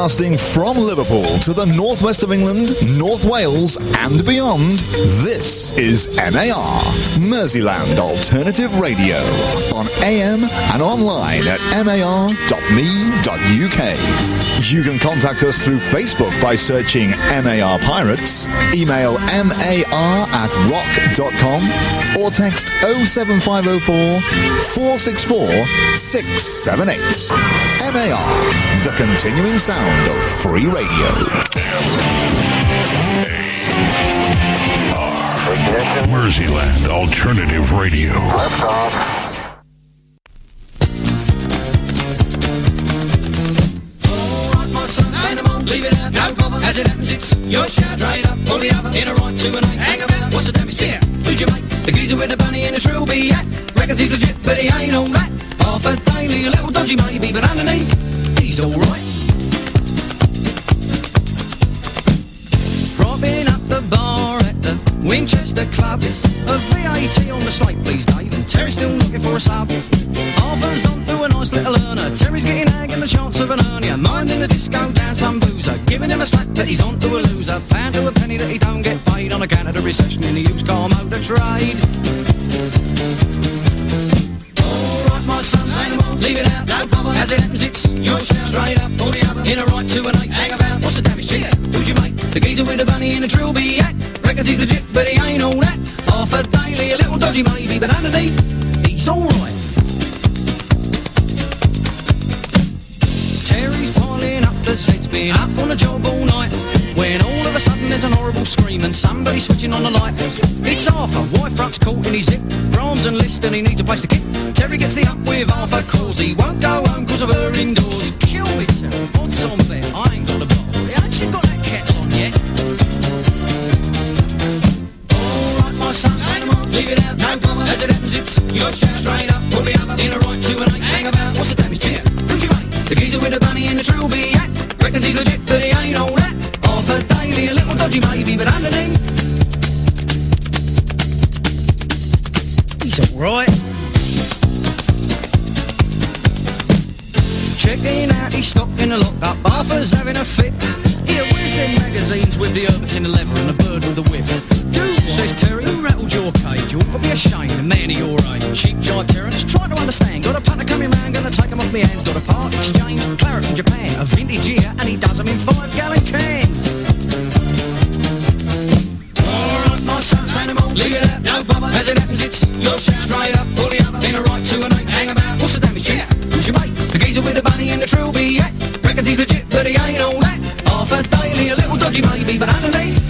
Broadcasting from Liverpool to the northwest of England, North Wales and beyond, this is MAR, Merseyland Alternative Radio, on AM and online at mar.me.uk. You can contact us through Facebook by searching MAR Pirates, email mar@rock.com, or text 07504 464 678. MAR, the continuing sound of free radio. Merseyland Alternative Radio. Lift off. Leave it out, no bother. As it happens, it's your shout. Straight up, pull the other, in a right to an eight. Hang about, what's the damage? Yeah, who's your mate? The geezer with the bunny and the trilby hat. Reckons he's legit, but he ain't all that. Half a daily, a little dodgy maybe, but underneath, he's alright. Propping up the bar at the Winchester Club. It's a VAT on the slate, please, Dave. And Terry's still looking for a sub. Arthur's on to a nice little earner. Terry's getting ag and the chance of an hernia. Minding the disco down some boozer. Giving him a slap that he's on to a loser. Pound to a penny that he don't get paid on account of the recession in the used car motor trade. Alright, my son, say no more. Leave it out, no bother. As it happens, it's your shout. Straight up, or the other. In a right to an eight. Hang about, what's the damage? Yeah, who's your mate? The geezer with the bunny and the trilby hat. Reckons he's legit, but he ain't all that. Half a daily, a little dodgy maybe, but underneath, he's alright. Terry's piling up the Z's, been up on the job all night. When all of a sudden there's an horrible scream and somebody switching on the light. It's Arthur, wife front's caught in his zip. Brahms and list and he needs a place to kick. Terry gets the up with Arthur cause he won't go home cause of her indoors. Kill me, Terry, odds on bet, I ain't got the bottle. He actually got that kettle on yet. Alright, my son, say no more. Leave it out, no bother. As it happens, it's your shout. Straight up, pull the other, in a right to an eight. Hang about, what's the damage? Yeah, who's your mate? The geezer with the bunny and the trilby hat. Reckons he's legit, but he ain't all that. Half a daily, a little dodgy maybe, but underneath, he's alright. Checking out his stock in the lock-up. Arthur's having a fit. Here, where's them magazines with the herbs in the leather and the bird with the whip? Dude, says Terry, who rattled your cage? You ought to be ashamed, a man of your age. Cheap jive terrorist, trying to understand. Got a punter coming round, gonna take him off me hands. Got a part exchange, claret from Japan. A vintage year, and he does them in 5-gallon cans. Alright, my son, say no more. Leave it out, no bother. As it happens, it's your shout. Straight up, pull the other, in a right to an eight. Hang about, what's the damage? Yeah, who's your mate? The geezer with the bunny and the trilby hat. Reckons he's legit, but he ain't all that. Half a daily, a little dodgy maybe, but underneath,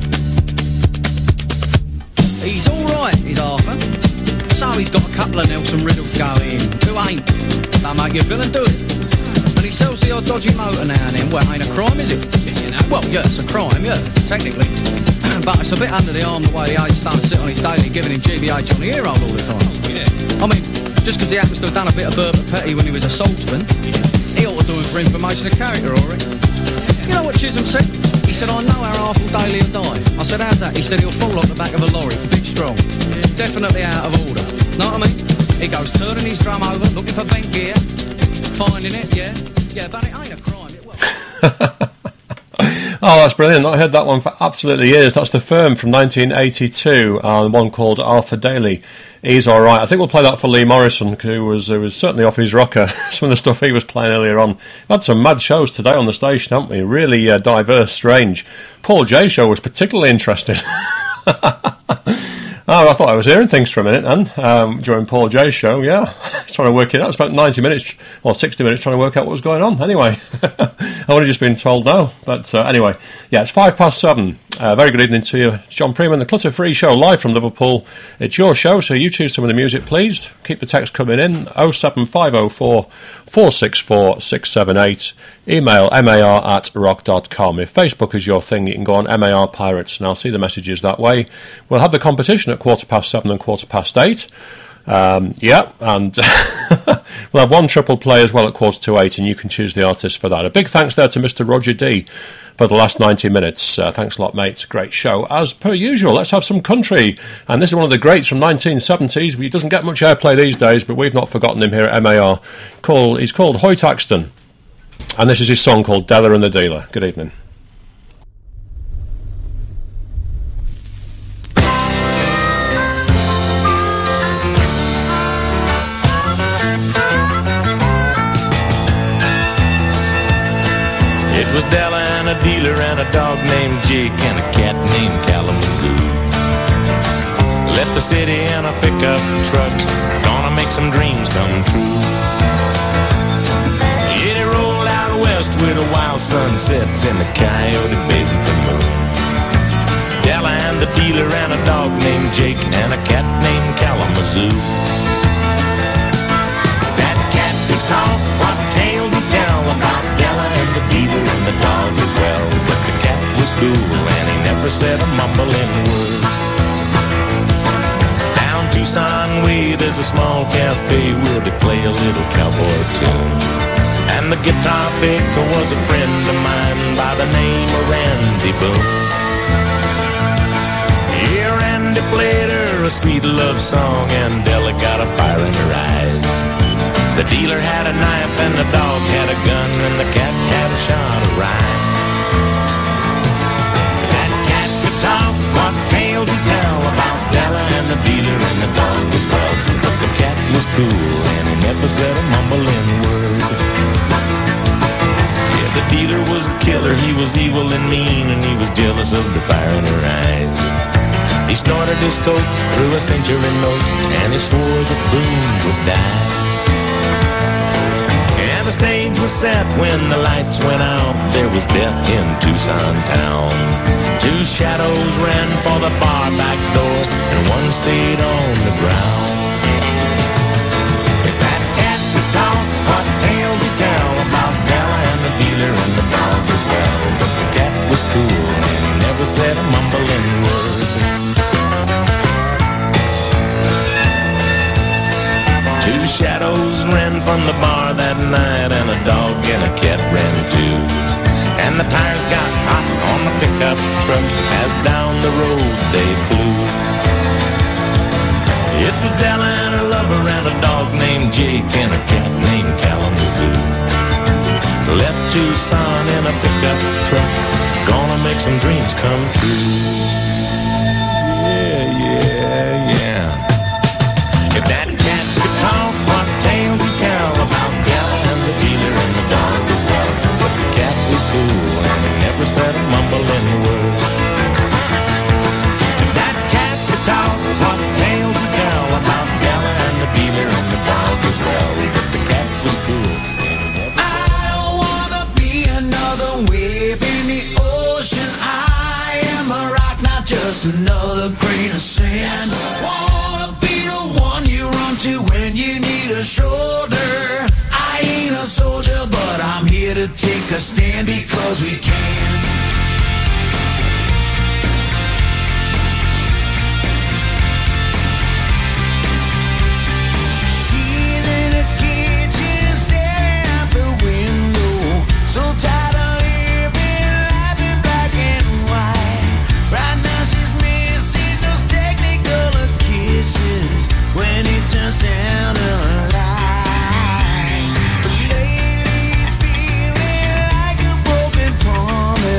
he's alright, he's Arthur. So he's got a couple of Nelson Riddles going. Who ain't? Don't make your villain do it. And he sells the odd dodgy motor now and then. Well, ain't a crime, is it? You know? Well, yeah, it's a crime, yeah, technically. But it's a bit under the arm the way the aides don't sit on his daily giving him GBH on the ear hole all the time. Yeah. I mean, just because he happens to have done a bit of Burbot Petty when he was a swordsman, he ought to do it for information of character, alright? You know what Chisholm said? He said, I know how Arthur Daly will die. I said, how's that? He said, he'll fall off the back of a lorry, big strong. Definitely out of order. Know what I mean? He goes turning his drum over, looking for bent gear, finding it, yeah. Yeah, but it ain't a crime. It will. Oh, that's brilliant. I heard that one for absolutely years. That's The Firm from 1982, one called Arthur Daly. He's all right. I think we'll play that for Lee Morrison, who was certainly off his rocker, some of the stuff he was playing earlier on. We've had some mad shows today on the station, haven't we? Really diverse, strange. Paul J show was particularly interesting. Oh, I thought I was hearing things for a minute, and during Paul J's show, yeah, trying to work it out. It's about 90 minutes, or 60 minutes trying to work out what was going on. Anyway, I've only just been told now. But anyway, yeah, it's 7:05. Very good evening to you. It's John Freeman, the Clutter Free Show, live from Liverpool. It's your show, so you choose some of the music, please. Keep the text coming in, 07504 464 678. Email mar@rock.com. If Facebook is your thing, you can go on MAR Pirates, and I'll see the messages that way. We'll have the competition at 7:15 and 8:15. Yeah, and we'll have one triple play as well at 7:45, and you can choose the artist for that. A big thanks there to Mr. Roger D for the last 90 minutes. Thanks a lot, mate. Great show. As per usual, let's have some country. And this is one of the greats from 1970s. He doesn't get much airplay these days, but we've not forgotten him here at MAR. He's called Hoyt Axton. And this is his song called Della and the Dealer. Good evening. It was Della and a dealer and a dog named Jake and a cat named Kalamazoo. Left the city in a pickup truck, gonna make some dreams come true. Yeah, they rolled out west with the wild sunsets in the Coyote Basin for moon. Della and the dealer and a dog named Jake and a cat named Kalamazoo. That cat could talk, what tales he'd tell about Della and the dealer and the dog as well. But the cat was cool and he never said a mumbling word. Down Tucson way there's a small cafe where they play a little cowboy tune. And the guitar picker was a friend of mine by the name of Randy Boone. Yeah, Randy played her a sweet love song and Della got a fire in her eyes. The dealer had a knife and the dog had a gun and the cat had a shot of rye. That cat could talk, what tales he'd tell about Della and the dealer and the dog as well. But the cat was cool and he never said a mumbling word. Yeah, the dealer was a killer, he was evil and mean and he was jealous of the fire in her eyes. He snorted his coat, threw a century note, and he swore that Boone would die. The stage was set when the lights went out. There was death in Tucson town. Two shadows ran for the bar back door, and one stayed on the ground. If that cat could talk, what tales he'd tell about Della and the dealer and the dog as well. But the cat was cool and he never said a mumbling word. Two shadows ran from the bar that night, and a dog and a cat ran too. And the tires got hot on the pickup truck as down the road they flew. It was Della and her lover and a dog named Jake and a cat named Kalamazoo. Left Tucson in a pickup truck, gonna make some dreams come true. Yeah, yeah, yeah. If that cat could talk, what tales he'd tell about Della and the dealer and the dog as well. But the cat was cool and he never said a mumbling word. If that cat could talk, what tales he'd tell about Della and the dealer and the dog as well. But the cat was cool and he never said I don't wanna be another wave in the ocean. I am a rock, not just another grain of sand. Wanna be the one you run to when you need a shoulder. I ain't a soldier, but I'm here to take a stand because we can. She's in a kitchen, staring out the window, so tired of living life in black and white. Right now she's missing those technicolor kisses when it turns down the light. But lately it's feeling like a broken promise.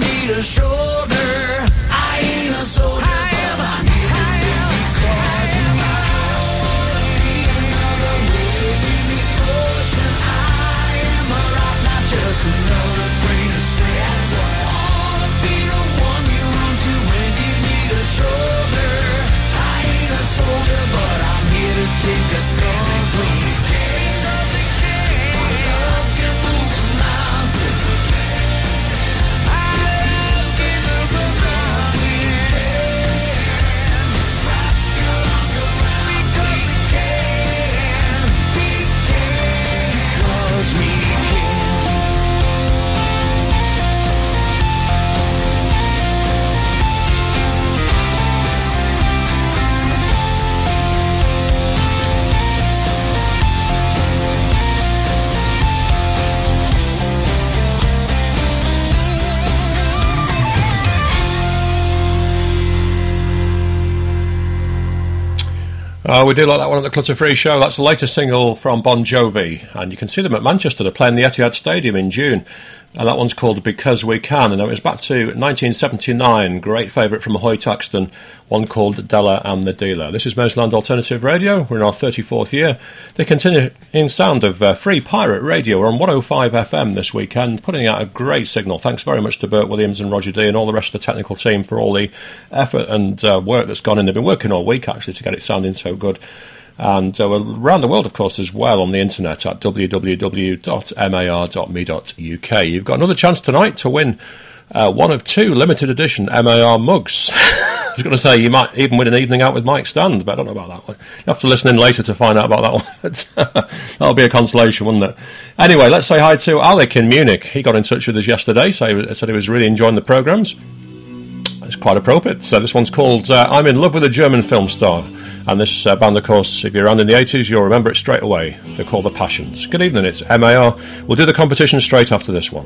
need a shoulder. I ain't a soldier, but I'm here to take these cards. I wanna be another wave in the ocean. I am a rock, not just another grain of sand. I wanna be the one you run to when you need a shoulder. I ain't a soldier, but I'm here to take the stars when you can. My love can move a mountain. I love can move a mountain. Just wrap your arms around me, 'cause we can. Because we can. We do like that one at the Clutter Free Show. That's the latest single from Bon Jovi, and you can see them at Manchester. They're playing the Etihad Stadium in June, and that one's called Because We Can, and it was back to 1979. Great favourite from Hoyt Axton, one called Della and the Dealer. This is Merseland Alternative Radio. We're in our 34th year. The continuing sound of free pirate radio. We're on 105 FM this weekend, putting out a great signal. Thanks very much to Bert Williams and Roger D and all the rest of the technical team for all the effort and work that's gone in. They've been working all week, actually, to get it sounding so good. And around the world, of course, as well on the internet at www.mar.me.uk. You've got another chance tonight to win one of 2 limited edition MAR mugs. I was going to say you might even win an evening out with Mike Stand, but I don't know about that one. You have to listen in later to find out about that one. That'll be a consolation, wouldn't it? Anyway, let's say hi to Alec in Munich. He got in touch with us yesterday, so he said he was really enjoying the programmes. It's quite appropriate. So this one's called I'm in Love with a German Film Star. And this band, of course, if you're around in the 80s, you'll remember it straight away. They're called The Passions. Good evening, it's MAR. We'll do the competition straight after this one.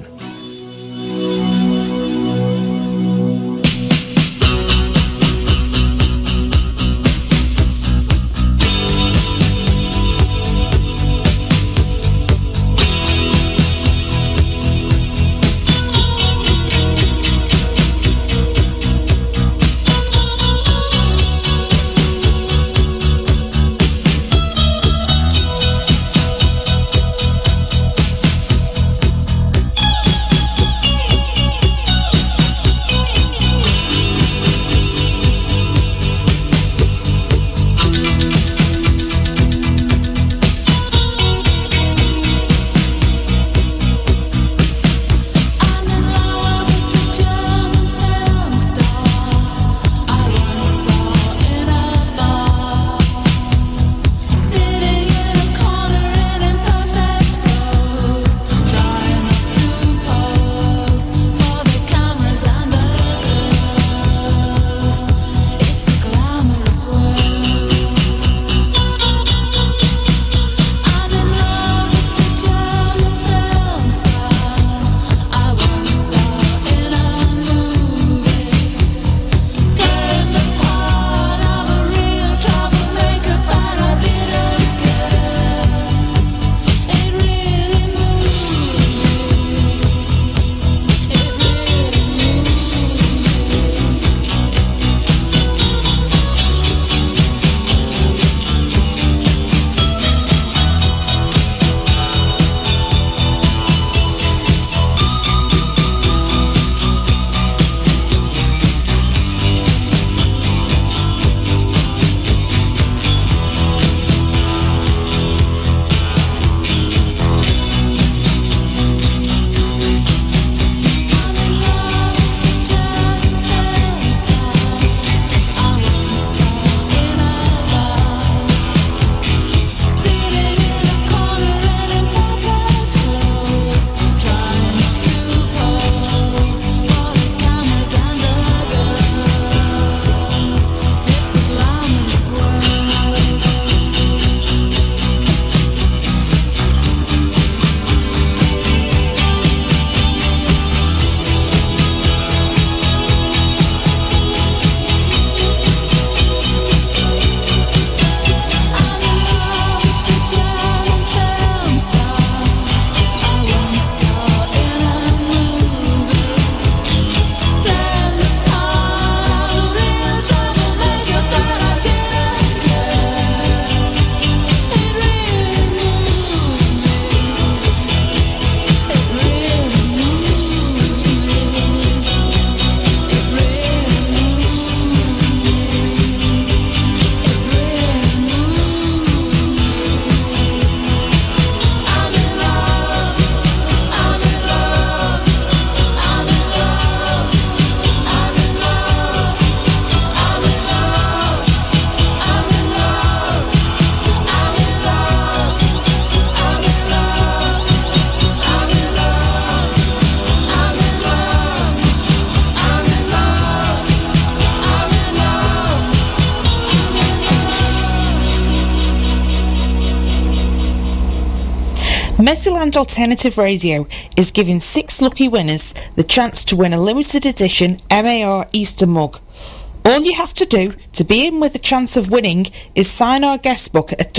Mercyland Alternative Radio is giving 6 lucky winners the chance to win a limited edition MAR Easter mug. All you have to do to be in with a chance of winning is sign our guest book at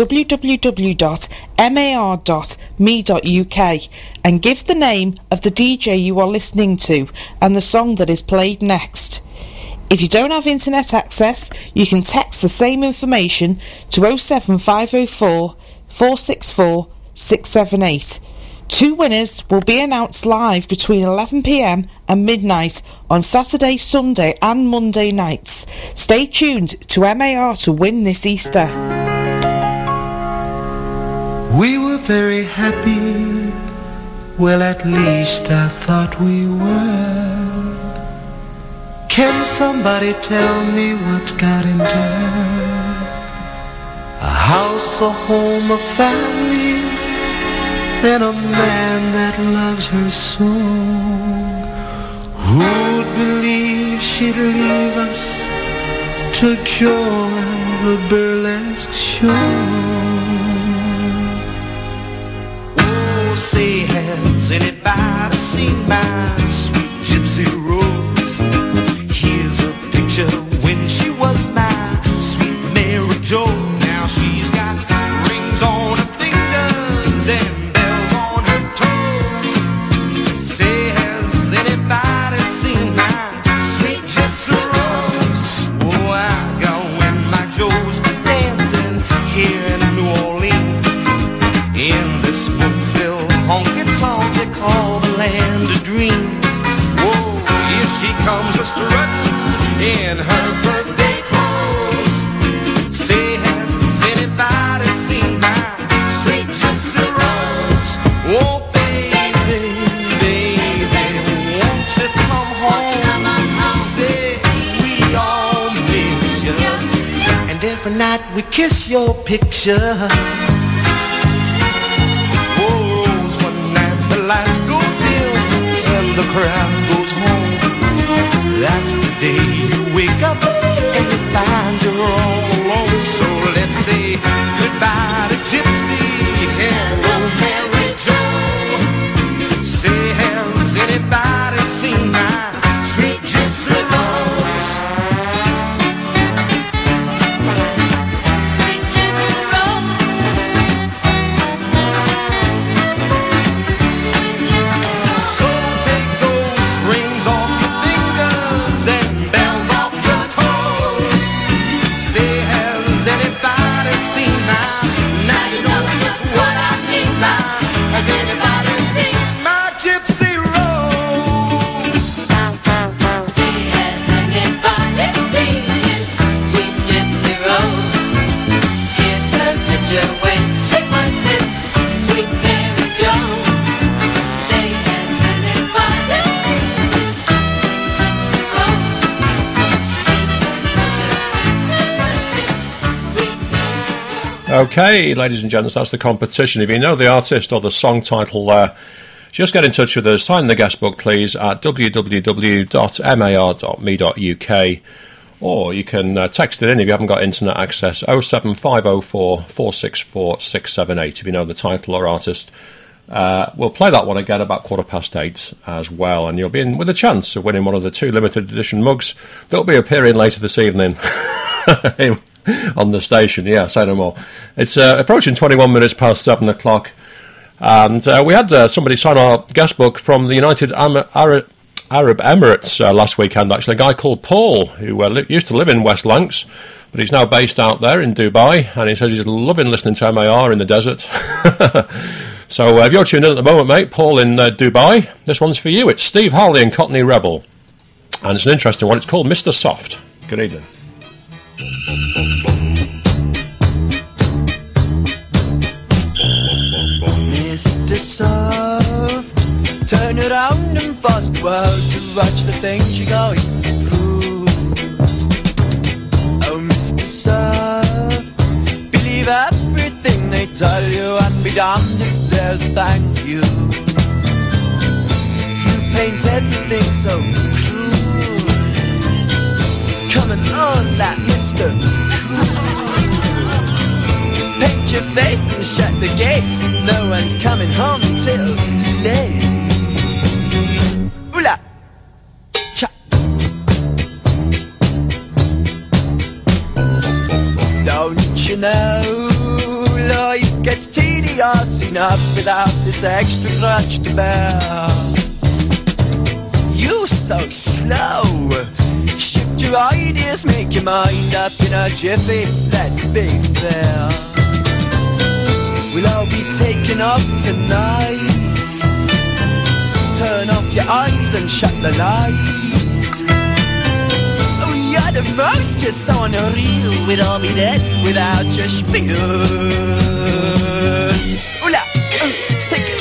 www.mar.me.uk and give the name of the DJ you are listening to and the song that is played next. If you don't have internet access, you can text the same information to 07504 464 678. 2 winners will be announced live between 11 p.m. and midnight on Saturday, Sunday and Monday nights. Stay tuned to MAR to win this Easter. We were very happy, well at least I thought we were. Can somebody tell me what's got into her? A house, a home, a family, and a man that loves her so. Who'd believe she'd leave us to join the burlesque show? Oh, say, has anybody seen my sweet gypsy rose? Here's a picture when she was my sweet Mary Jo. Now she's got rings on her fingers and call the land of dreams. Whoa, here she comes a strutting in her birthday clothes. Say, has anybody seen my sweet gypsy rose? Oh, baby, baby, won't you come home? Say, we all miss you, and every night we kiss your picture. Lights go dim and the crowd goes home. That's the day you wake up and you find you're all alone. So let's say goodbye to Gypsy and old Mary Jo. Say, has anybody seen my sweet gypsy rose? Sweet gypsy rose. Okay, ladies and gents, that's the competition. If you know the artist or the song title there, just get in touch with us. Sign the guest book, please, at www.mar.me.uk, or you can text it in if you haven't got internet access, 07504 464 678, if you know the title or artist. We'll play that one again about 8:15 as well, and you'll be in with a chance of winning one of the 2 limited edition mugs that'll be appearing later this evening. On the station, yeah, say no more. It's approaching 21 minutes past 7 o'clock, and we had somebody sign our guest book from the United Arab Emirates last weekend, actually, a guy called Paul, who used to live in West Lancs, but he's now based out there in Dubai, and he says he's loving listening to MAR in the desert. So if you're tuned in at the moment, mate, Paul in Dubai, this one's for you. It's Steve Harley and Cockney Rebel, and it's an interesting one. It's called Mr. Soft. Good evening. Mr. Soft, turn around and force the world to watch the things you're going through. Oh, Mr. Soft, believe everything they tell you and be damned if there's a thank you. You paint everything so cruel. Coming on that Mr. Cool. Paint Wash your face and shut the gate. No one's coming home till late. Oola! Cha! Don't you know life gets tedious enough without this extra crutch to bear? You so slow. Shift your ideas, make your mind up in a jiffy. Let's be fair. We'll all be taken off tonight. Turn off your eyes and shut the lights. Oh, you're the most, you're so unreal. We'd all be dead without your spiel. Oola, take it.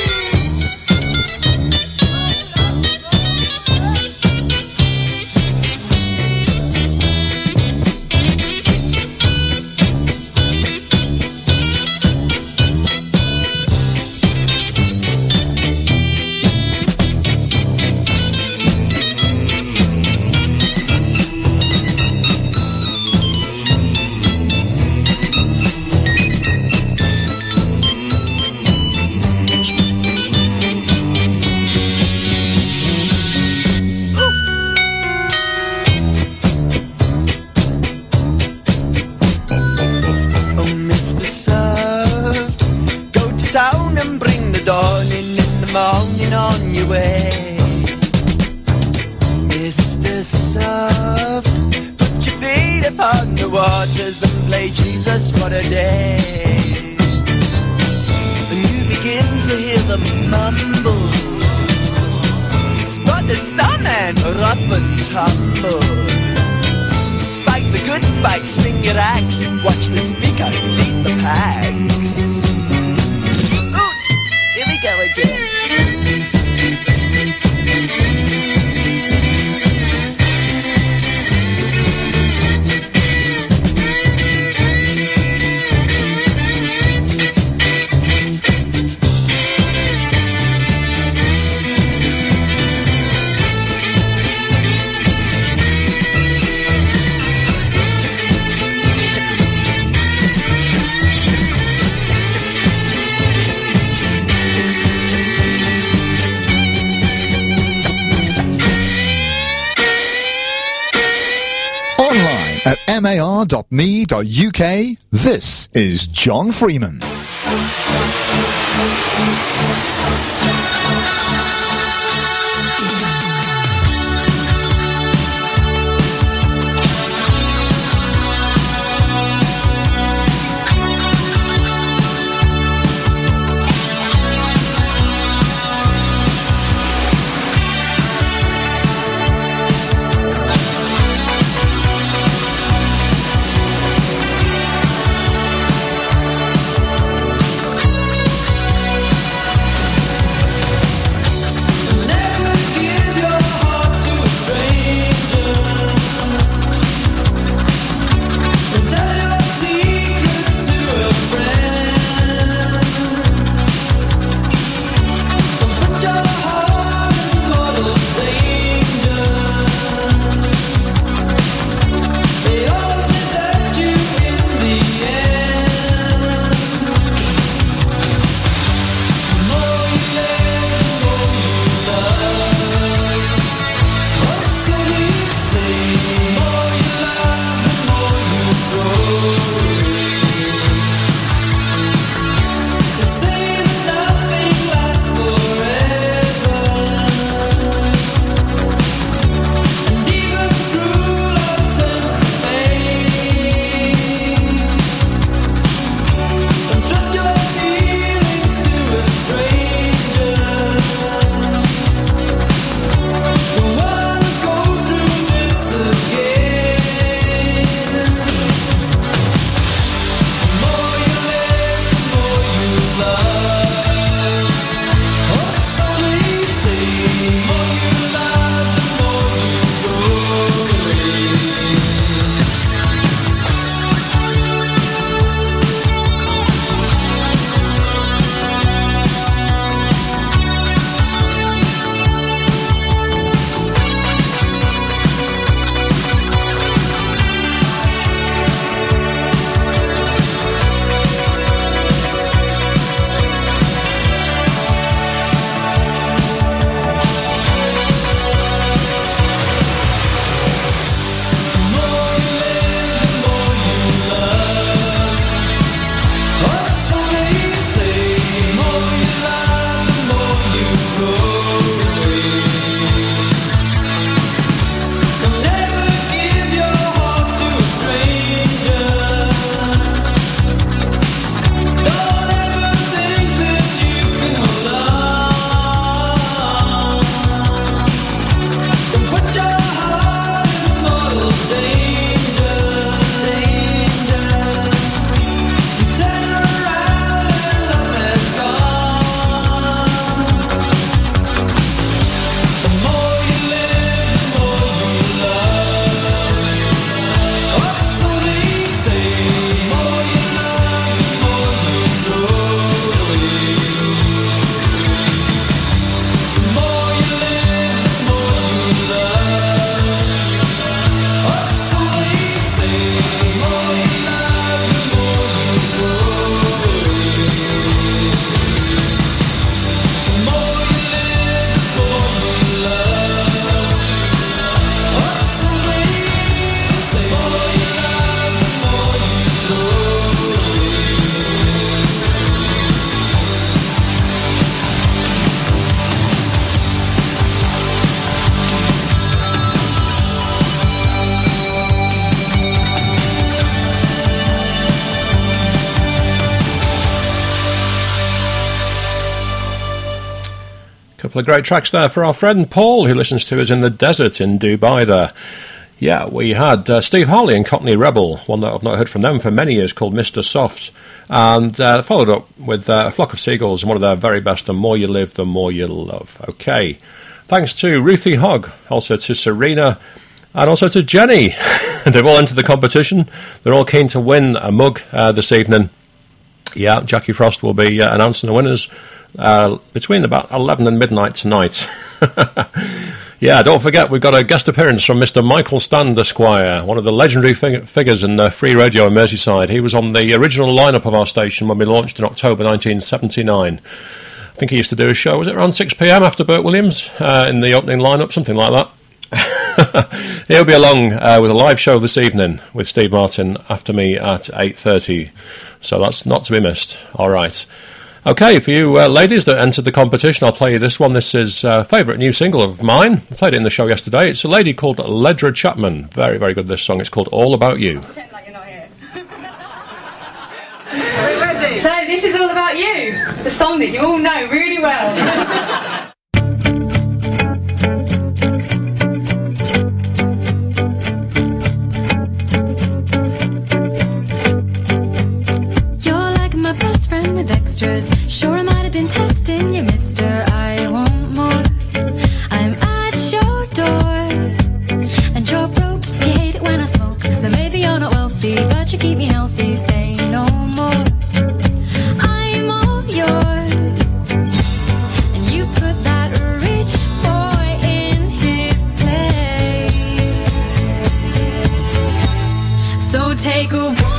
Morning on your way, Mr. Soft. Put your feet upon the waters and play Jesus, what a day. And you begin to hear them mumble. Spot the starman, rough and tumble. Fight the good fight, swing your axe. Watch the speaker, beat the packs. Ooh, here we go again. At mar.me.uk, this is John Freeman. couple of great tracks there for our friend Paul, who listens to us in the desert in Dubai there. Yeah, we had Steve Harley and Cockney Rebel, one that I've not heard from them for many years, called Mr. Soft, and followed up with A Flock of Seagulls and one of their very best, The More You Live, The More You Love. Okay. Thanks to Ruthie Hogg, also to Serena, and also to Jenny. They've all entered the competition. They're all keen to win a mug this evening. Yeah, Jackie Frost will be announcing the winners between about 11 and midnight tonight. Yeah, don't forget, we've got a guest appearance from Mr. Michael Stand, Esquire, one of the legendary figures in free radio in Merseyside. He was on the original lineup of our station when we launched in October 1979. I think he used to do a show, was it around 6 p.m. after Burt Williams in the opening lineup, something like that. He'll be along with a live show this evening with Steve Martin after me at 8:30, so that's not to be missed. All right. Okay, for you ladies that entered the competition, I'll play you this one. This is a favourite new single of mine. I played it in the show yesterday. It's a lady called Ledra Chapman. Very, very good, this song. It's called All About You. Pretend like you're not here. We're ready. So this is All About You, the song that you all know really well. Sure, I might have been testing you, mister. I want more. I'm at your door, and you're broke. You hate it when I smoke. So maybe you're not wealthy, but you keep me healthy. Say no more. I'm all yours, and you put that rich boy in his place. So take a walk.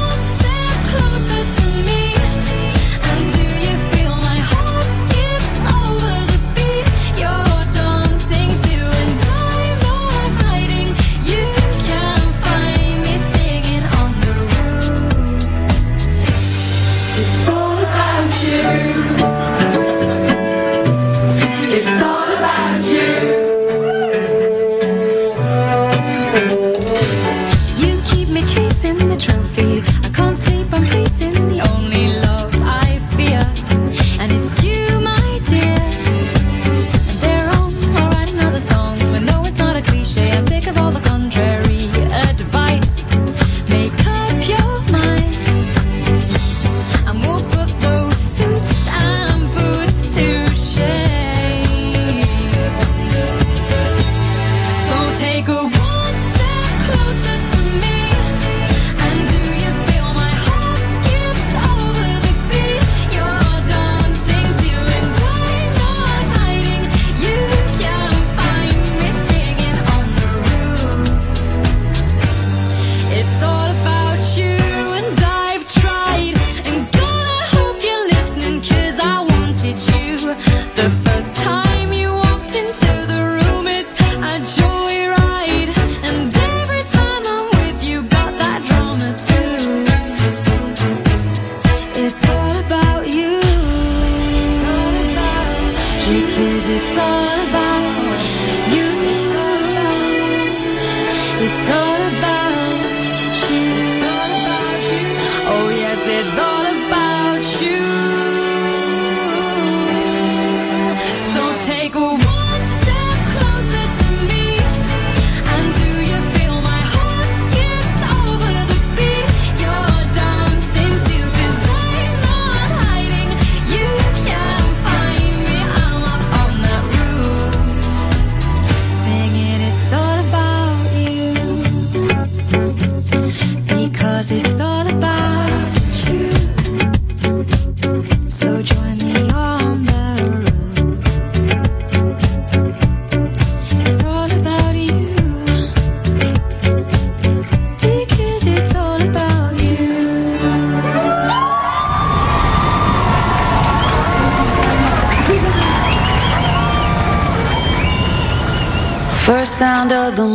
First sound of the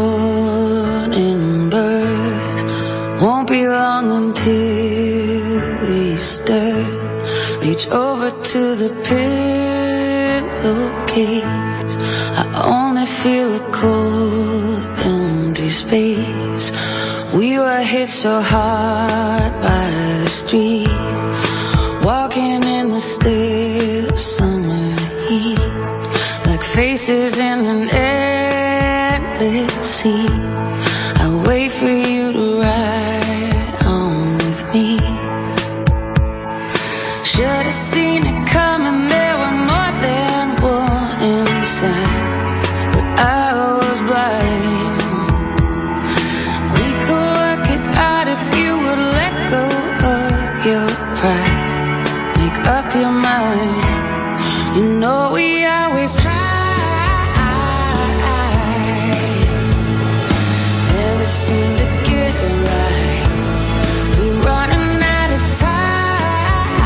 morning bird, won't be long until we stir. Reach over to the pillowcase, I only feel a cold, empty space. We were hit so hard by the street, walking in the still summer heat. faces in an endless sea. I wait for you to ride on with me. Should have seen it coming, there were more than warning signs, but I was blind. We could work it out if you would let go of your pride. Make up your mind. You know we always try. Never seem to get it right. We're running out of time.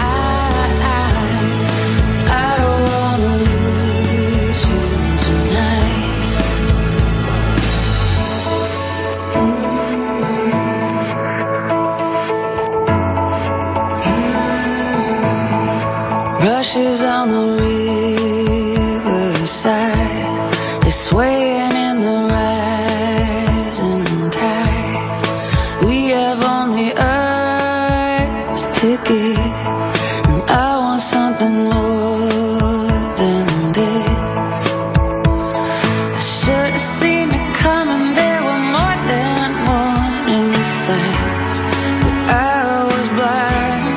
I don't wanna lose you tonight. Rushes on the riverside, they're swaying in the rising tide. We have only us to give, and I want something more than this. I should have seen it coming, there were more than warning signs, but I was blind.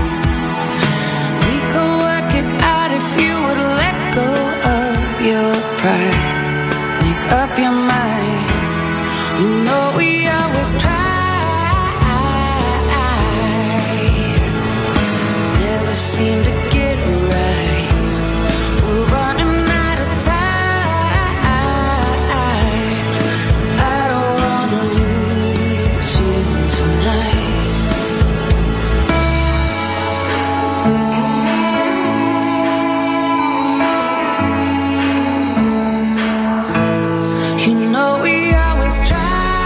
We could work it out if you would let go of your pride. Make up your mind. You know we always try. Never seem to get it right. We're running out of time. I don't wanna lose you tonight. You know we always try.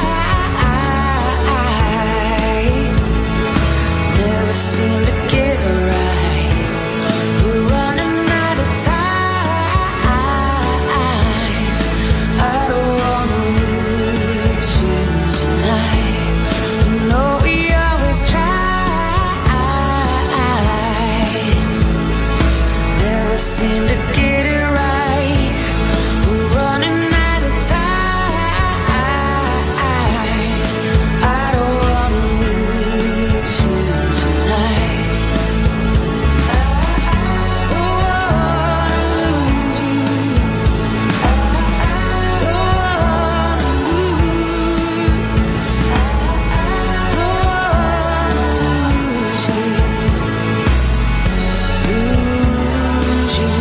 Never seem to get it right. We're running out of time. I don't wanna lose you tonight. You know we always try. Never seem to get it right. We're running out of time. I don't wanna lose you tonight. Don't wanna lose you. Don't wanna lose. Don't wanna lose you. Lose you.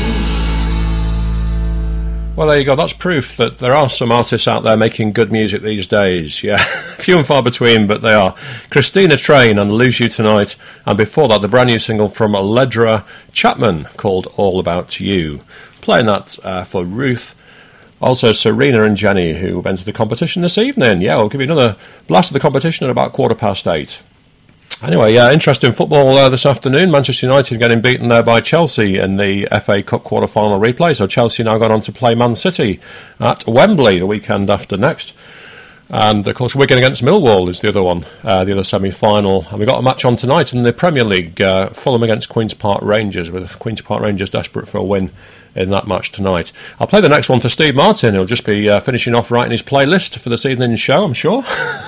Well, there you go. That's proof that there are some artists out there making good music these days. Yeah, few and far between, but they are. Christina Train and Lose You Tonight. And before that, the brand new single from Ledra Chapman called All About You. Playing that for Ruth. Also, Serena and Jenny, who entered the competition this evening. Yeah, we'll give you another blast of the competition at about 8:15. Anyway, interesting football this afternoon. Manchester United getting beaten there by Chelsea in the FA Cup quarter-final replay. So Chelsea now got on to play Man City at Wembley the weekend after next. And, of course, Wigan against Millwall is the other one, the other semi-final. And we've got a match on tonight in the Premier League, Fulham against Queen's Park Rangers, with Queen's Park Rangers desperate for a win in that match tonight. I'll play the next one for Steve Martin. He'll just be finishing off writing his playlist for this evening's show, I'm sure.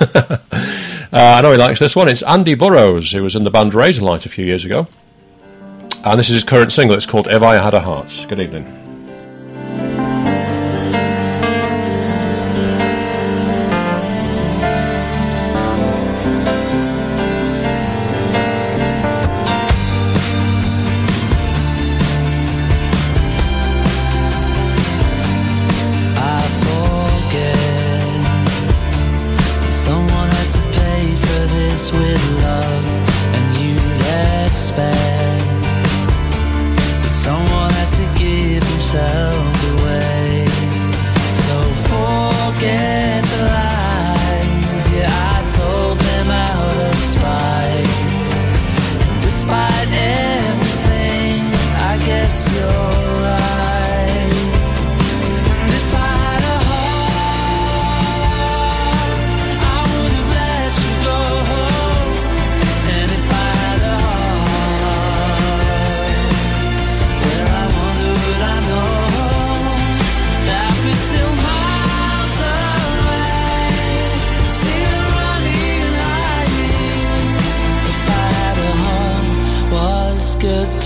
I know he likes this one. It's Andy Burrows, who was in the band Razorlight a few years ago. And this is his current single. It's called If I Had a Heart. Good evening. Someone had to give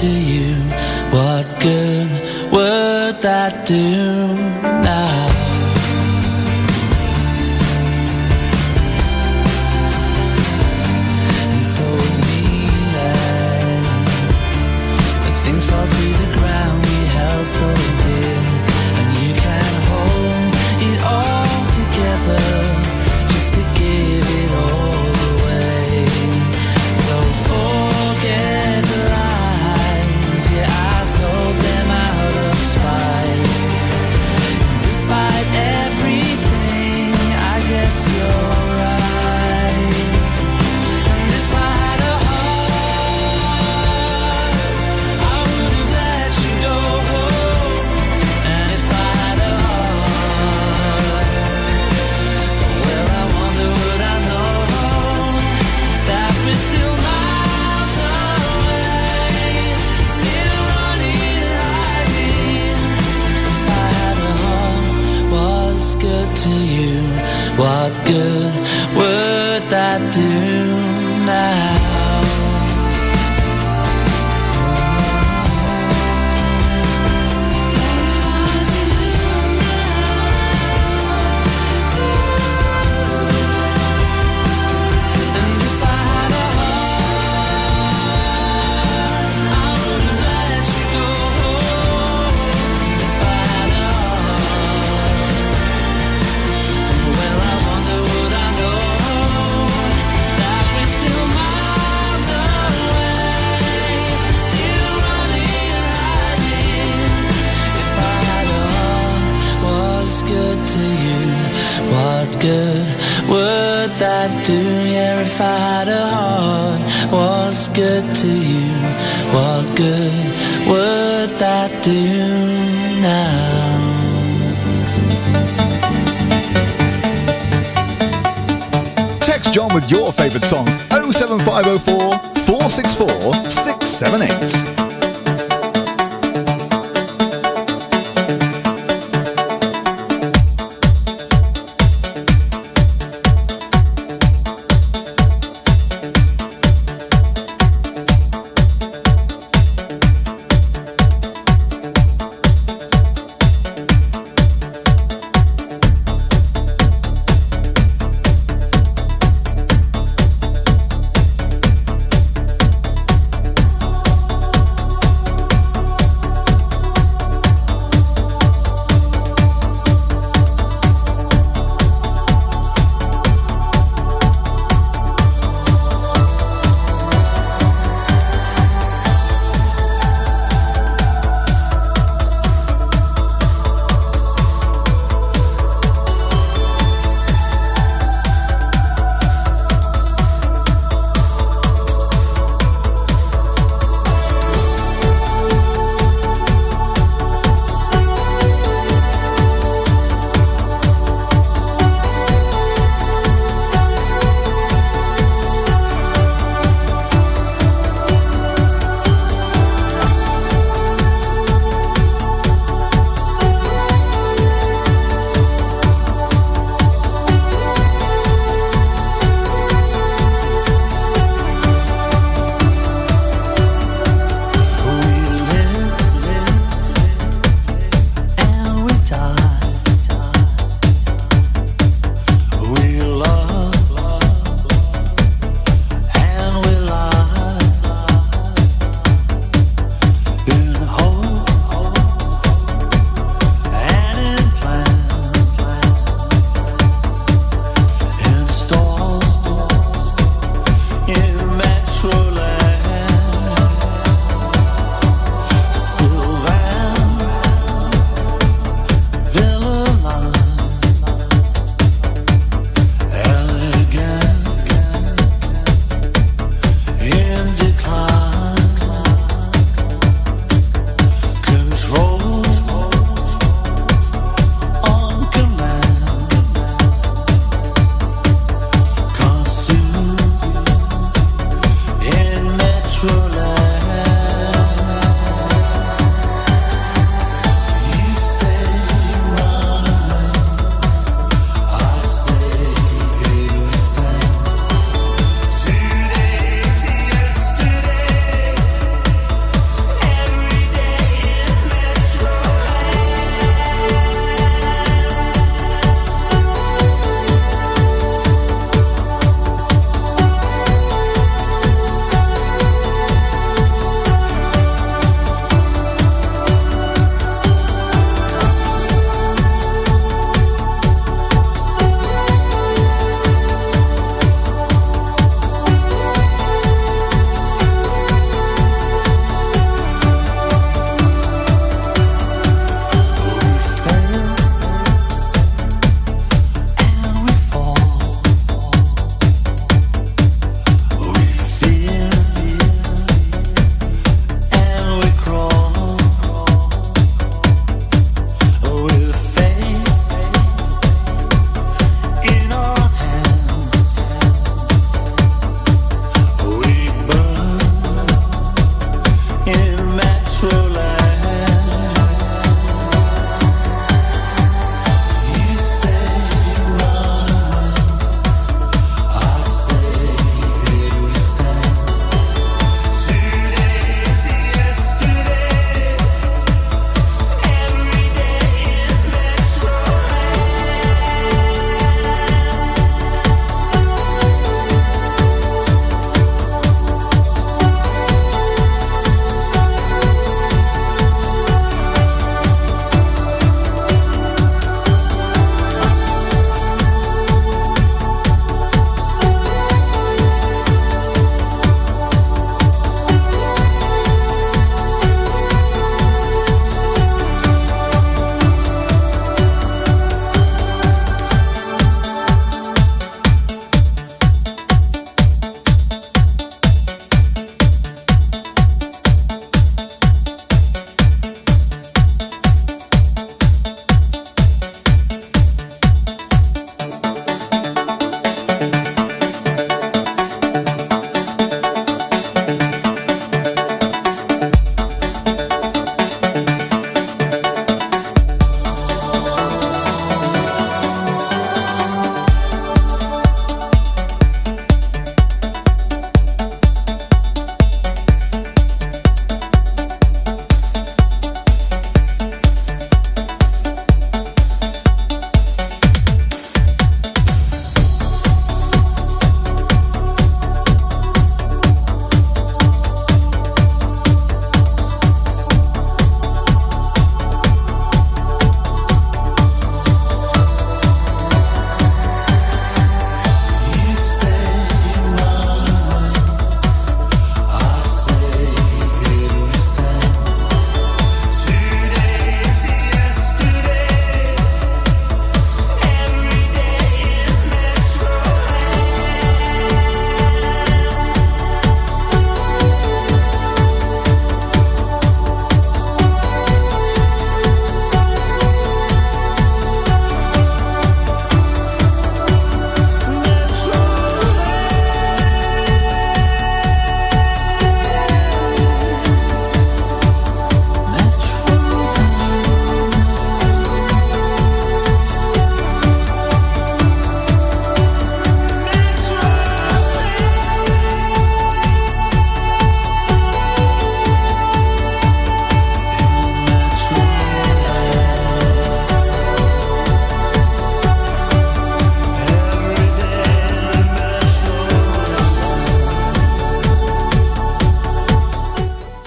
to you? What good would that do now? And so we let things fall to the ground we held so dear, and you can hold it all together just to give it all away. So forget the lies, yeah, I told them out of spite. And despite everything, I guess you're right. And if I had a heart, I would have let you go. And if I had a heart, well, I wonder would I know that we're still miles away, still running, hiding. If I had a heart was good to you, what good would that do now? And if I had a heart, I would have let you go. If I had a heart, well, I wonder would I know that we're still miles away, still running, hiding. If I had a heart was good to you, what good would that do? Yeah, if I had a heart was good to you, what good would that do now? Text John with your favourite song 07504 464 678.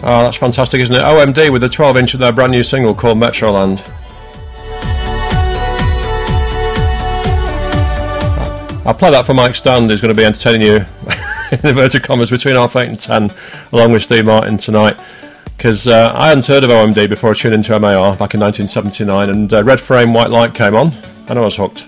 Oh, that's fantastic, isn't it? OMD with the 12-inch of their brand new single called Metroland. I'll play that for Mike Stand, who's going to be entertaining you in inverted commas between 8:30 and 10, along with Steve Martin tonight. Because I hadn't heard of OMD before I tuned into MAR back in 1979, and Red Frame White Light came on, and I was hooked.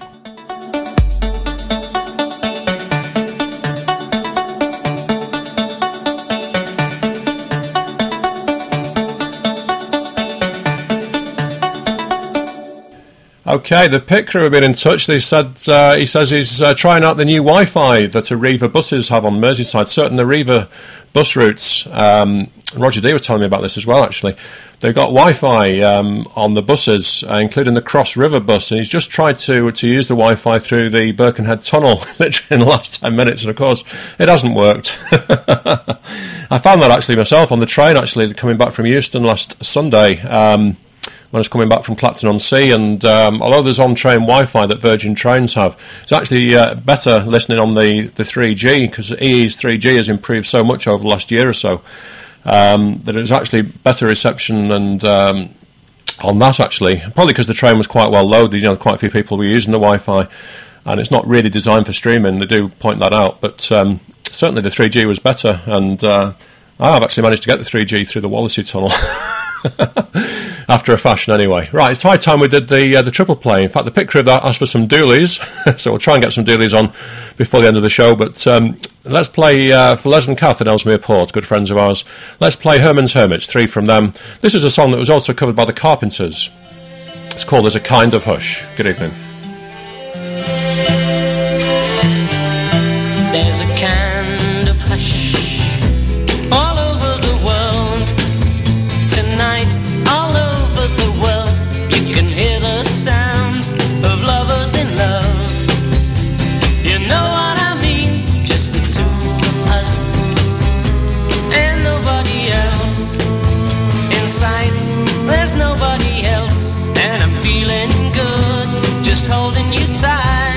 Okay, the Pit Crew have been in touch. They said he says he's trying out the new Wi-Fi that Arriva buses have on Merseyside. Certain Arriva bus routes. Roger D was telling me about this as well. Actually, they've got Wi-Fi on the buses, including the Cross River bus, and he's just tried to use the Wi-Fi through the Birkenhead Tunnel literally in the last 10 minutes, and of course, it hasn't worked. I found that actually myself on the train. Actually, coming back from Euston last Sunday. When I was coming back from Clacton-on-Sea, and although there's on-train Wi-Fi that Virgin Trains have, it's actually better listening on the 3G, because EE's 3G has improved so much over the last year or so that it's actually better reception and on that actually, probably because the train was quite well loaded. You know, quite a few people were using the Wi-Fi, and it's not really designed for streaming. They do point that out, but certainly the 3G was better, and I've actually managed to get the 3G through the Wallasey Tunnel. After a fashion anyway. Right, it's high time we did the triple play. In fact, the Pit Crew asked for some doolies, so we'll try and get some doolies on before the end of the show, but let's play for Les and Kath in Ellesmere Port, good friends of ours. Let's play Herman's Hermits, 3 from them. This is a song that was also covered by the Carpenters. It's called There's a Kind of Hush. Good evening. There's a kind of hush all over the world tonight, all over the world. You can hear the sounds of lovers in love. You know what I mean? Just the two of us and nobody else in sight. There's nobody else, and I'm feeling good, just holding you tight.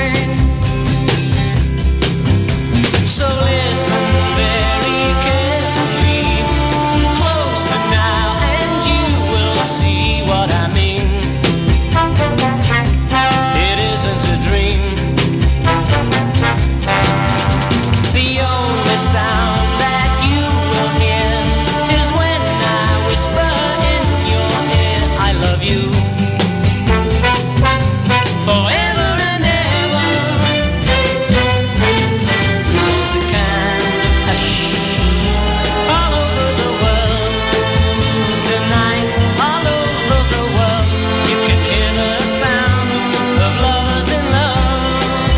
So listen very carefully, closer now, and you will see what I mean. It isn't a dream. The only sound that you will hear is when I whisper in your ear, I love you. Forever and ever. There's a kind of hush all over the world tonight, all over the world. You can hear the sound of lovers in love.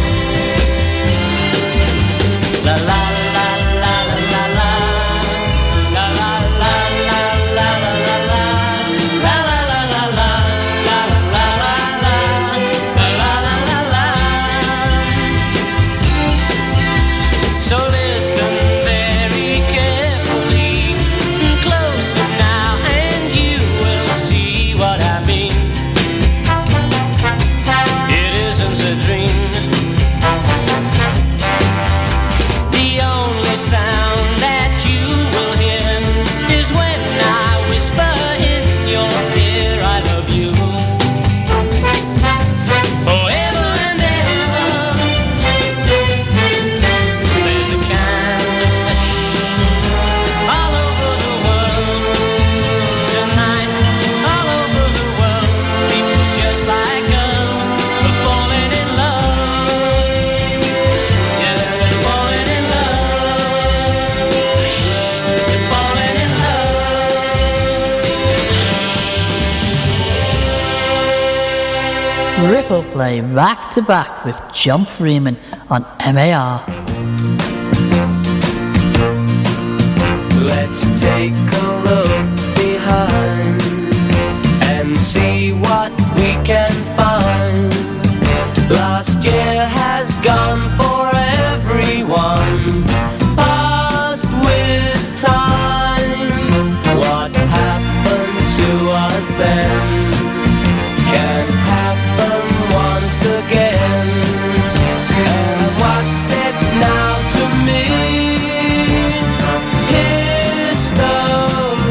La la la la la la la, la la la la la la la la, la la la la la, la la la la la, la la la la. So listen very carefully, closer now, and you will see what I mean. It isn't a dream. The only sound that you will hear is when I whisper in your ear, I love you. Forever and ever. There's a kind of hush all over the world tonight, all over the world. People just like us are falling in love. Yeah, they're falling in love. They're falling in love. Ripple play back to back with John Freeman on MAR. Let's take a look behind and see what we can find. Last year has gone for everyone, passed with time. What happened to us then can happen once again. And what's it now to me? History.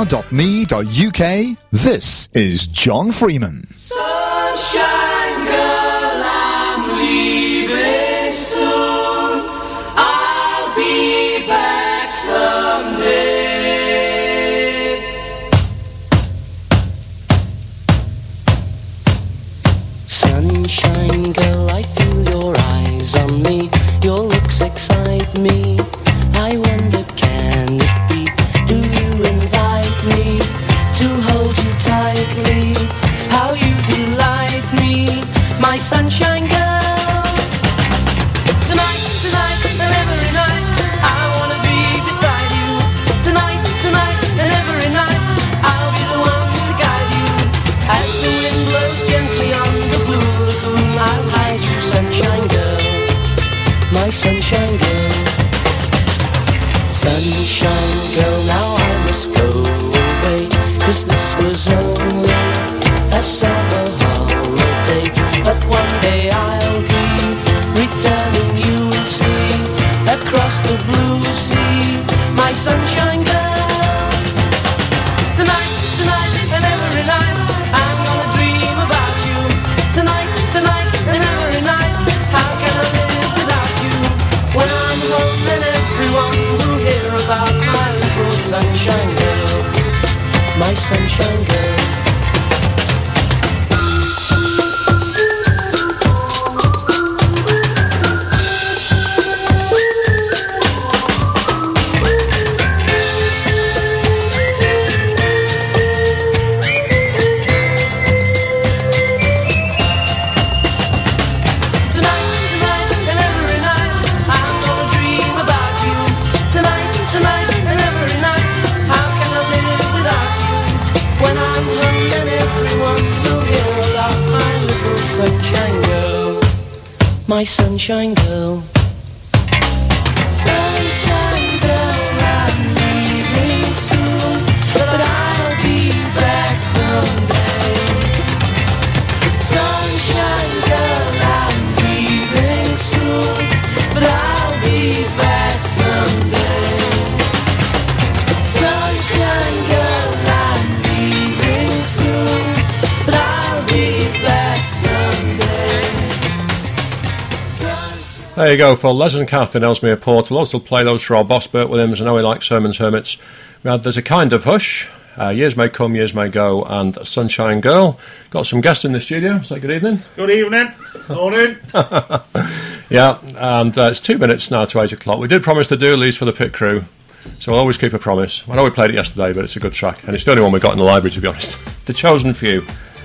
amr.me.uk. This is John Freeman. Sunshine girl, I'm leaving soon. I'll be back someday. Sunshine girl, I feel your eyes on me. Your looks excite me. I wonder, can it be? Do you invite me to hold you tightly? How you delight me, my sunshine girl. Tonight, tonight, and every night, I wanna be beside you. Tonight, tonight, and every night, I'll be the one to guide you. As the wind blows gently on the blue lagoon, I'll hide you, sunshine girl, my sunshine girl. Sunshine girl, now I must go away, 'cause this was only a summer holiday. But one day I'll be returning, you will see, across the blue sea, my sunshine girl. Tonight, tonight, and every night, I'm gonna dream about you. Tonight, tonight, and every night, how can I live without you? When I'm home, then everyone will hear about my little sunshine girl, my sunshine girl. My sunshine girl. Sunshine girl, I'm leaving soon, but I'll be back someday. Sunshine girl, I'm leaving soon, but I'll be back someday. Sunshine girl, I'm leaving soon, but I'll be back someday. There you go, for Les and Kath in Ellesmere Port. We'll also play those for our boss, Bert Williams. I know he likes Herman's Hermits. We had There's a Kind of Hush, Years May Come, Years May Go, and Sunshine Girl. Got some guests in the studio. Say good evening. Good evening. Morning. Yeah, and it's 2 minutes now to 8 o'clock. We did promise to do Leaves for the Pit Crew, so we'll always keep a promise. I know we played it yesterday, but it's a good track, and it's the only one we got in the library, to be honest. The Chosen Few.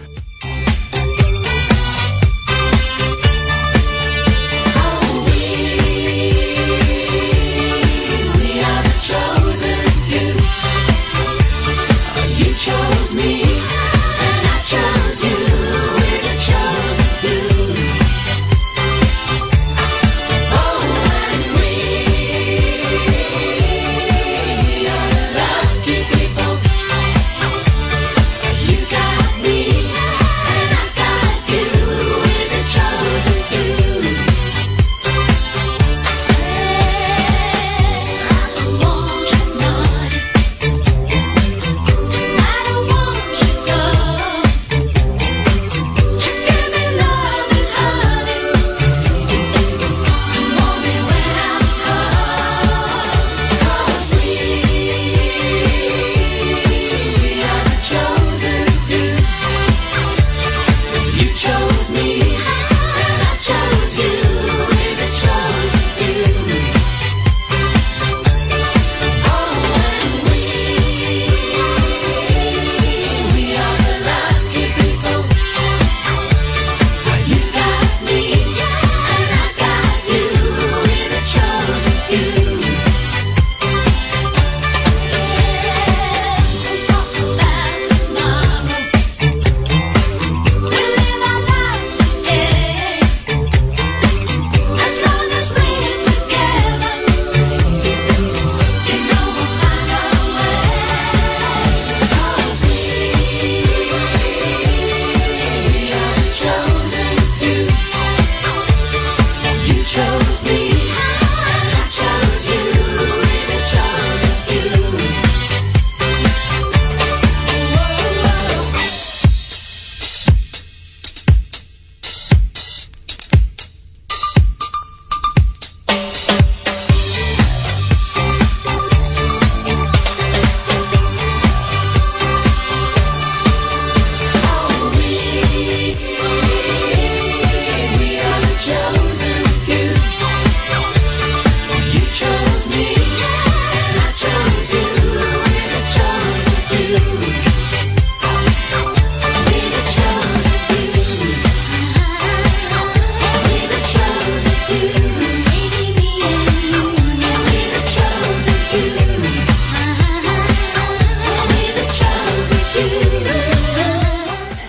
Chose me, and I chose you. We're the chosen few. Oh, and we are the lucky people. You got me.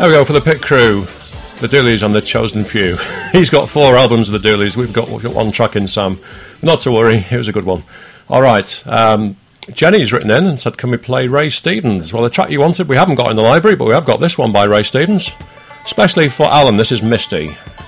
There we go for the pit crew. The Doolies and the Chosen Few. He's got 4 albums of the Doolies. We've got 1 track in Sam. Not to worry, it was a good one. All right. Jenny's written in and said, can we play Ray Stevens? Well, the track you wanted, we haven't got in the library, but we have got this one by Ray Stevens. Especially for Alan, this is Misty.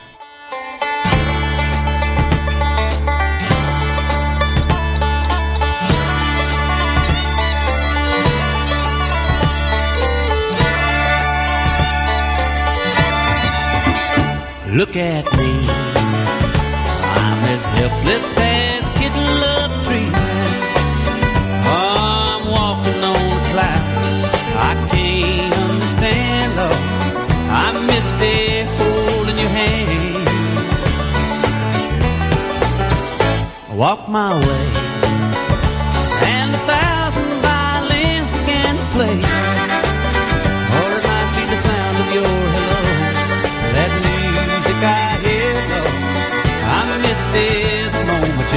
Look at me, I'm as helpless as a kitten love treatment. I'm walking on a cloud, I can't understand love. I missed it holding your hand. I walk my way, and 1,000 violins began to play. Or it might be the sound of your hello, that I hear love. I missed it the moment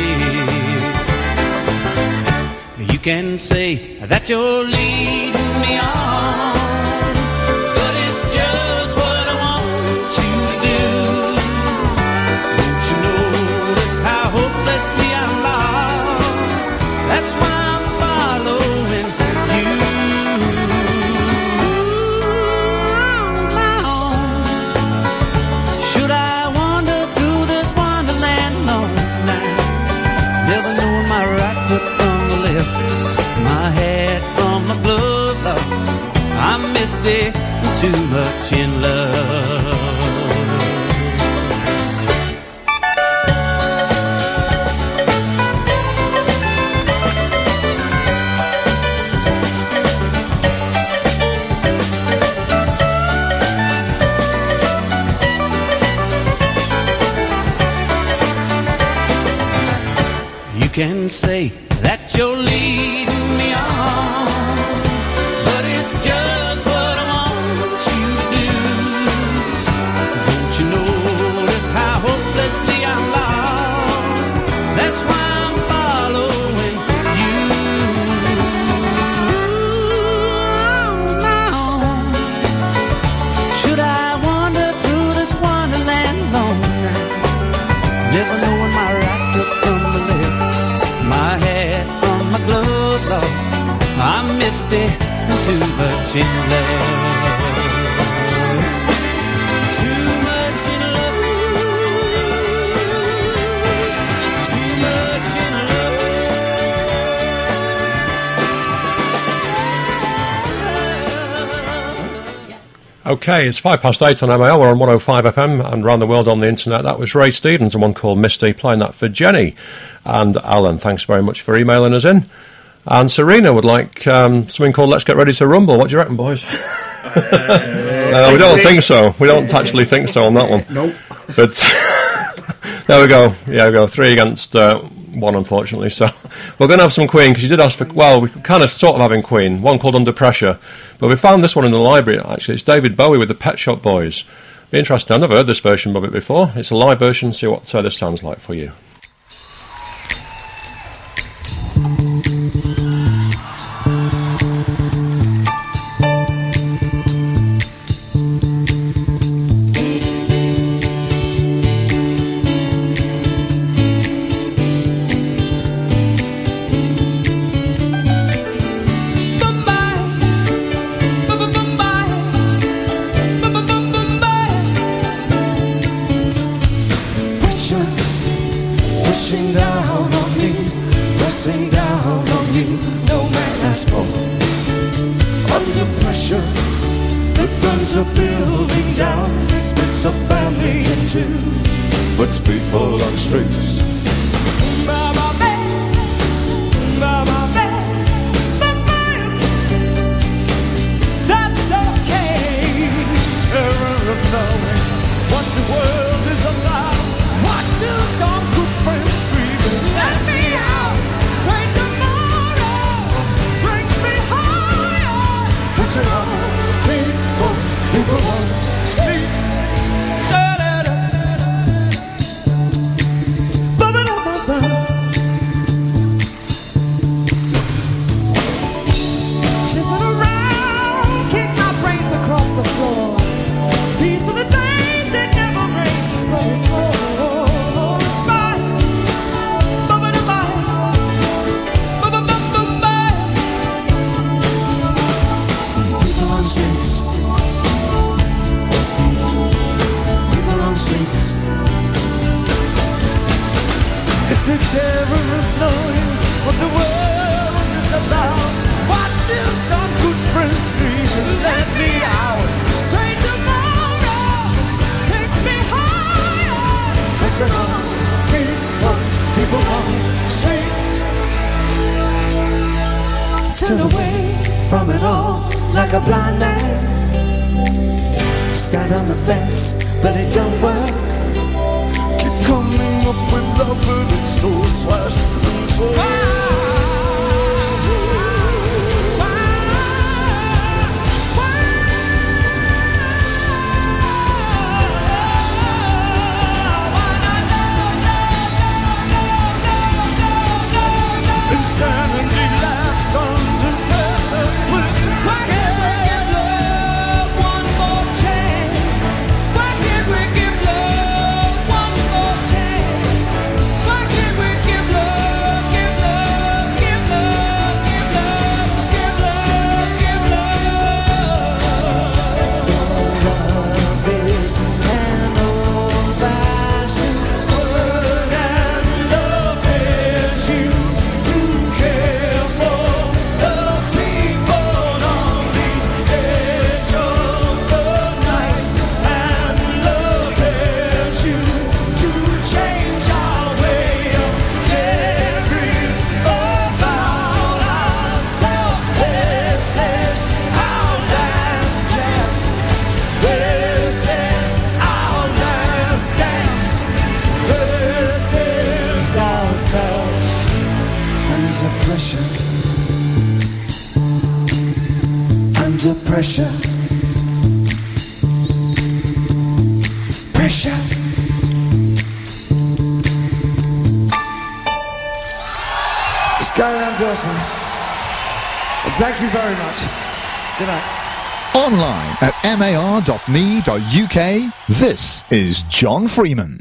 you need. You can say that you're leading me on, but it's just what I want you to do. Don't you notice how hopelessly I'm lost? That's why I'm following you. Should I wander through this wonderland alone now? Never knowing my right foot from the left, my hat from my glove. I missed it too much in love. You can say that you're leading me on, but it's just what I want you to do. Don't you notice how hopelessly I'm lost? That's why I'm following you. Should I wander through this wonderland alone now, never knowing my right foot from the left, my hat from my glove, Lord, I missed it too much in love. Too much in love. Too much in love. Okay, it's 8:05 on MAL. We're on 105 FM and around the world on the internet. That was Ray Stevens and one called Misty, playing that for Jenny and Alan. Thanks very much for emailing us in. And Serena would like something called Let's Get Ready to Rumble. What do you reckon, boys? We don't think so. We don't actually think so on that one. Nope. But there we go. Yeah, we go. 3 against 1, unfortunately. So we're going to have some Queen, because you did ask for, well, we kind of sort of having Queen, one called Under Pressure. But we found this one in the library, actually. It's David Bowie with the Pet Shop Boys. Be interesting. I've never heard this version of it before. It's a live version. See what this sounds like for you. Puts people on streets. That's okay. Terror of knowing what the world is about. Watching some good friends screaming, let me out. Pray tomorrow brings me higher. Put your on people on streets. But turn away from it all like a blind man. Stand on the fence, but it don't work. Keep coming up with love, but it's so slashed and torn. Insanity laughs under pressure. Why can't we give love one more chance? Why can't we give love one more chance? Why can't we give love, give love, give love, give love, give love, give love? For love is an old-fashioned word, and love is you. Under pressure, under pressure, pressure. It's Gary Anderson. Thank you very much. Good night. Online at mar.me.uk, this is John Freeman.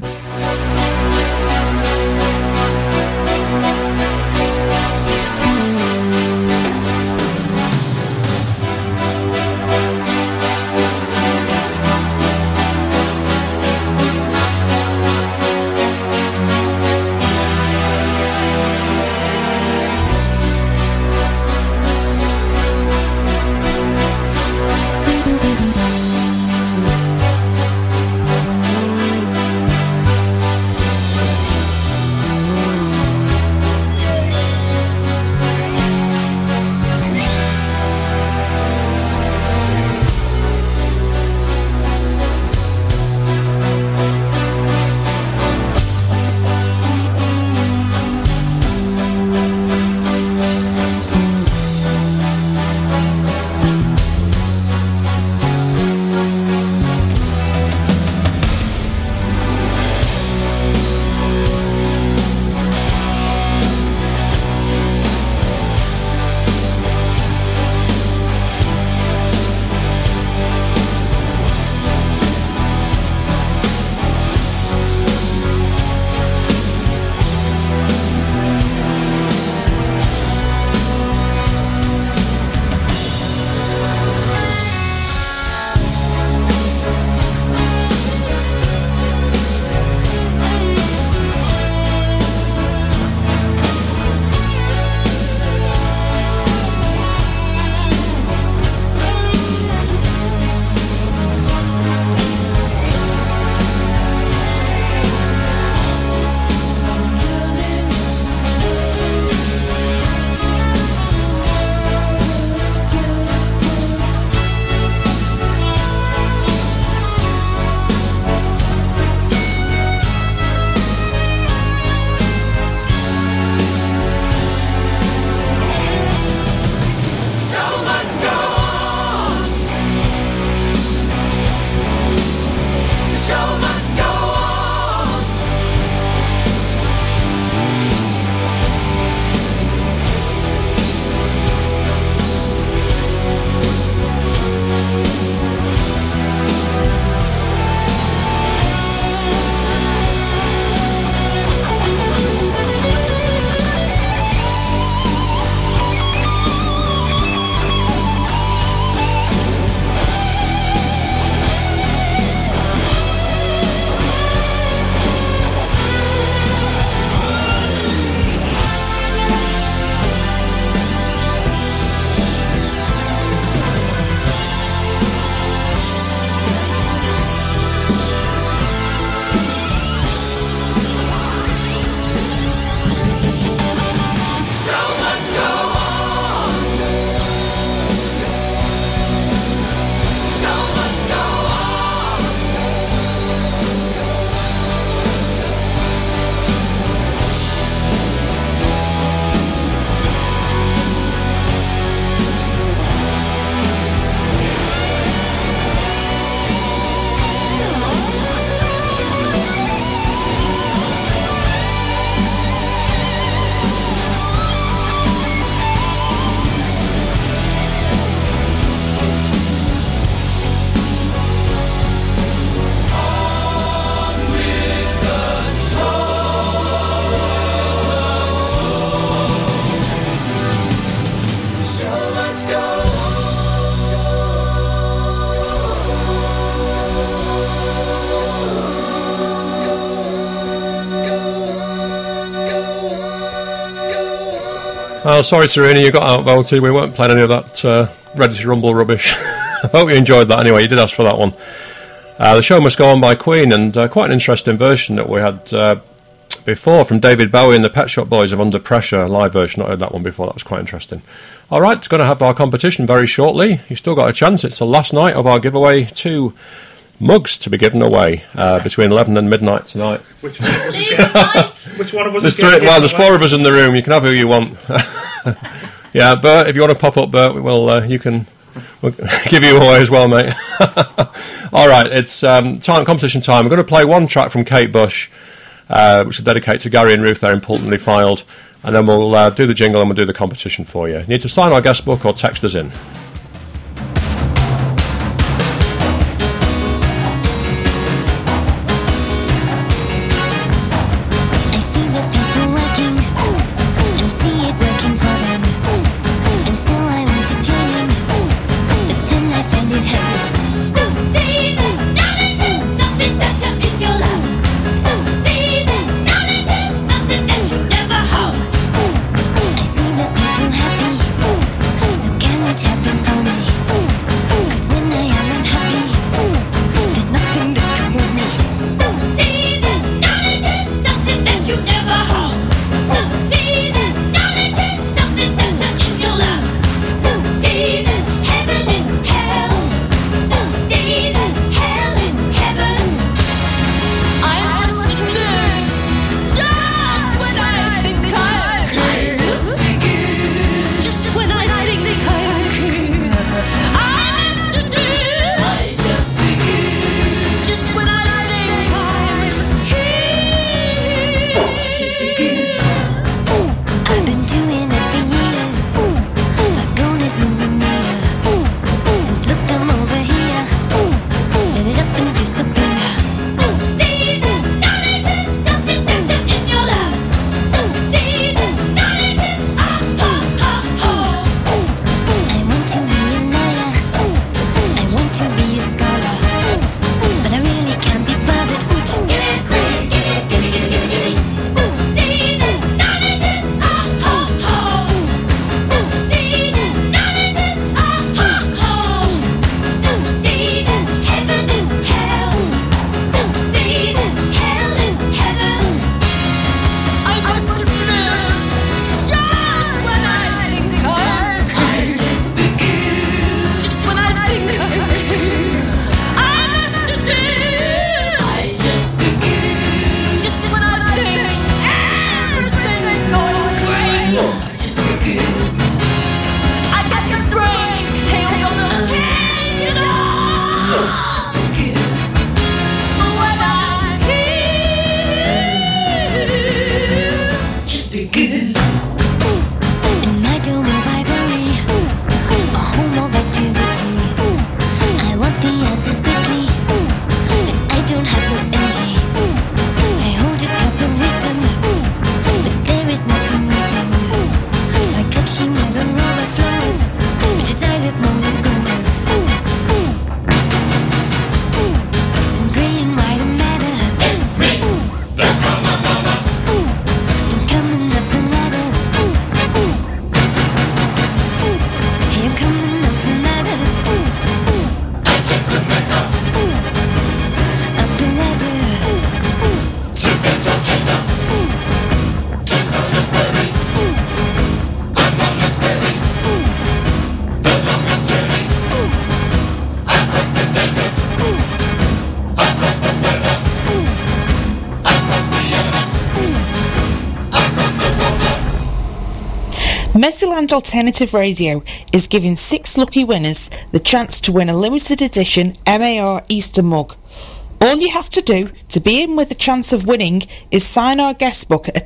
Oh, sorry, Serena, you got outvoted. We weren't playing any of that Ready to Rumble rubbish. I hope you enjoyed that anyway. You did ask for that one. The Show Must Go On by Queen, and quite an interesting version that we had before from David Bowie and the Pet Shop Boys of Under Pressure, live version. Not heard that one before. That was quite interesting. All right, it's going to have our competition very shortly. You've still got a chance. It's the last night of our giveaway. 2 mugs to be given away between 11 and midnight tonight. Which one of us is getting? Which one of us is getting? Well, there's 4 of us in the room. You can have who you want. Yeah, Bert, if you want to pop up, Bert, we'll give you away as well, mate. All right, it's competition time. We're going to play one track from Kate Bush, which will dedicate to Gary and Ruth. They're importantly filed, and then we'll do the jingle and we'll do the competition for you. You need to sign our guest book or text us in. Mercyland Alternative Radio is giving 6 lucky winners the chance to win a limited edition MAR Easter mug. All you have to do to be in with a chance of winning is sign our guest book at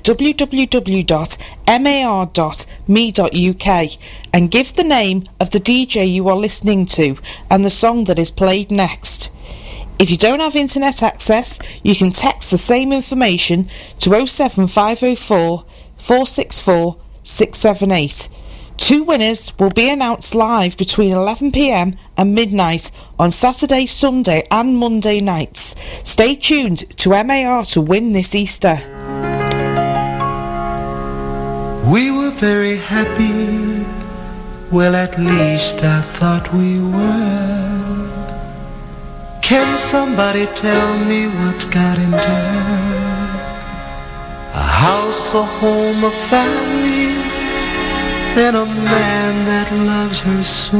www.mar.me.uk and give the name of the DJ you are listening to and the song that is played next. If you don't have internet access, you can text the same information to 07504 464 678. 2 winners will be announced live between 11 p.m. and midnight on Saturday, Sunday and Monday nights. Stay tuned to MAR to win this Easter. We were very happy, well at least I thought we were. Can somebody tell me what's got into her? A house, a home, a family, and a man that loves her so.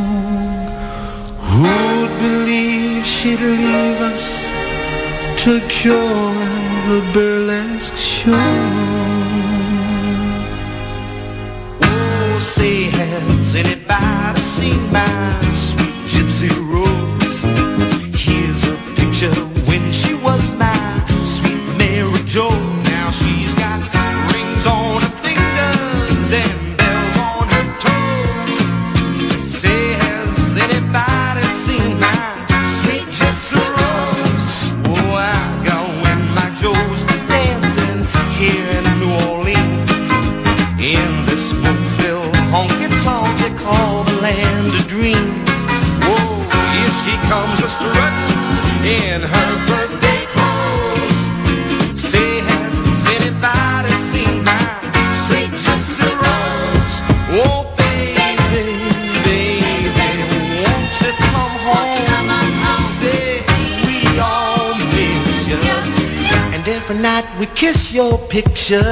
Who'd believe she'd leave us to join the burlesque show? Oh, say, has anybody seen my sweet gypsy rose? Here's a picture when she was my sweet Mary Jo. Now she's got rings on her fingers and bells on her toes. Say, has anybody seen my sweet gypsy rose? Oh, I got when my Joe's been dancing here in New Orleans, in this smoke-filled honky-tonk they call the land of dreams. Oh, here she comes a-strutting in her birthday clothes. Say, has anybody seen my sweet gypsy rose? Oh, baby, baby, won't you come home? Say, we all miss you, and every night we kiss your picture.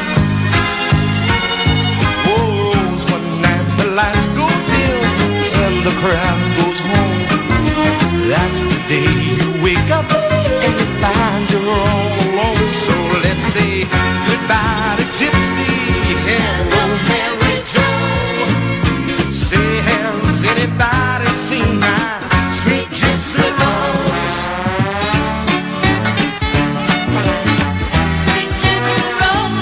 Oh, Rose, one night the lights go dim and the crowd goes home. That's the day you wake up and you find you're all alone. So let's say goodbye to Gypsy, hello Mary Jo. Say, has anybody seen my sweet gypsy rose? Sweet gypsy rose.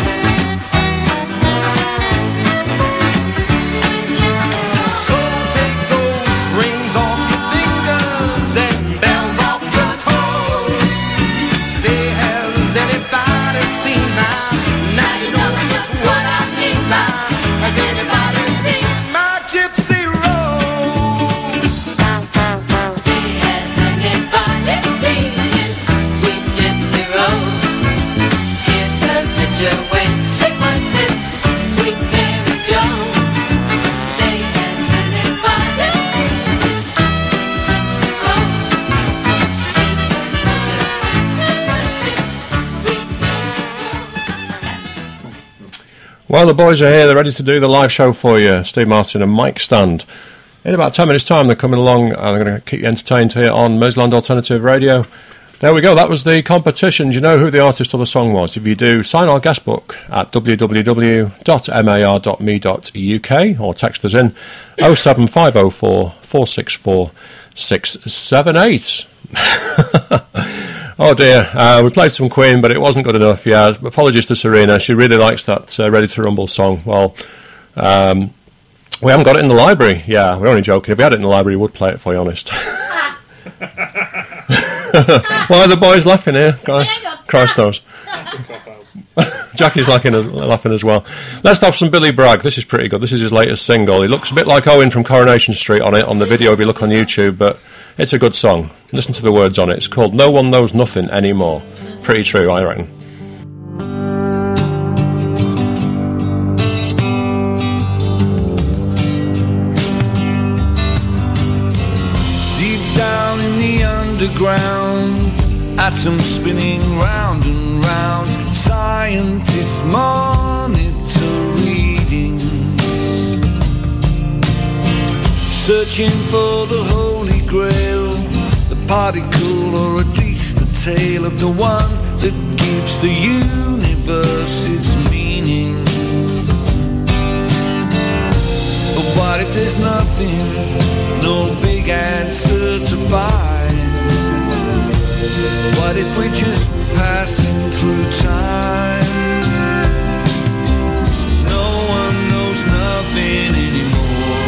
So take those rings off your fingers and bells off your toes. Say, has anybody seen my? Now you know just what I mean by. Has anybody seen my gypsy rose? See, has anybody seen his sweet gypsy rose? Here's her picture when she was his sweet Mary Jo. Say, has anybody seen his gypsy rose? Here's her picture when she was his sweet Mary Jo. Well, the boys are here. They're ready to do the live show for you. Steve Martin and Mike Stand. In about 10 minutes' time, they're coming along and they're going to keep you entertained here on Merseyland Alternative Radio. There we go. That was the competition. Do you know who the artist or the song was? If you do, sign our guest book at www.mar.me.uk or text us in 07504 464 678. Oh dear, we played some Queen, but it wasn't good enough. Yeah, apologies to Serena. She really likes that Ready to Rumble song. Well, we haven't got it in the library. Yeah, we're only joking. If we had it in the library, we would play it for you, honest. Why are the boys laughing here? Christ knows. Jackie's laughing as well. Let's have some Billy Bragg. This is pretty good. This is his latest single. He looks a bit like Owen from Coronation Street on it, on the video if you look on YouTube, but it's a good song. Listen to the words on it. It's called No One Knows Nothing Anymore. Pretty true, I reckon. Deep down in the underground, atoms spinning round and round, scientists monitor readings, searching for the Holy Grail, the particle or at least the tale of the one that gives the universe its meaning. But what if there's nothing, no big answer to find? What if we're just passing through time? No one knows nothing anymore.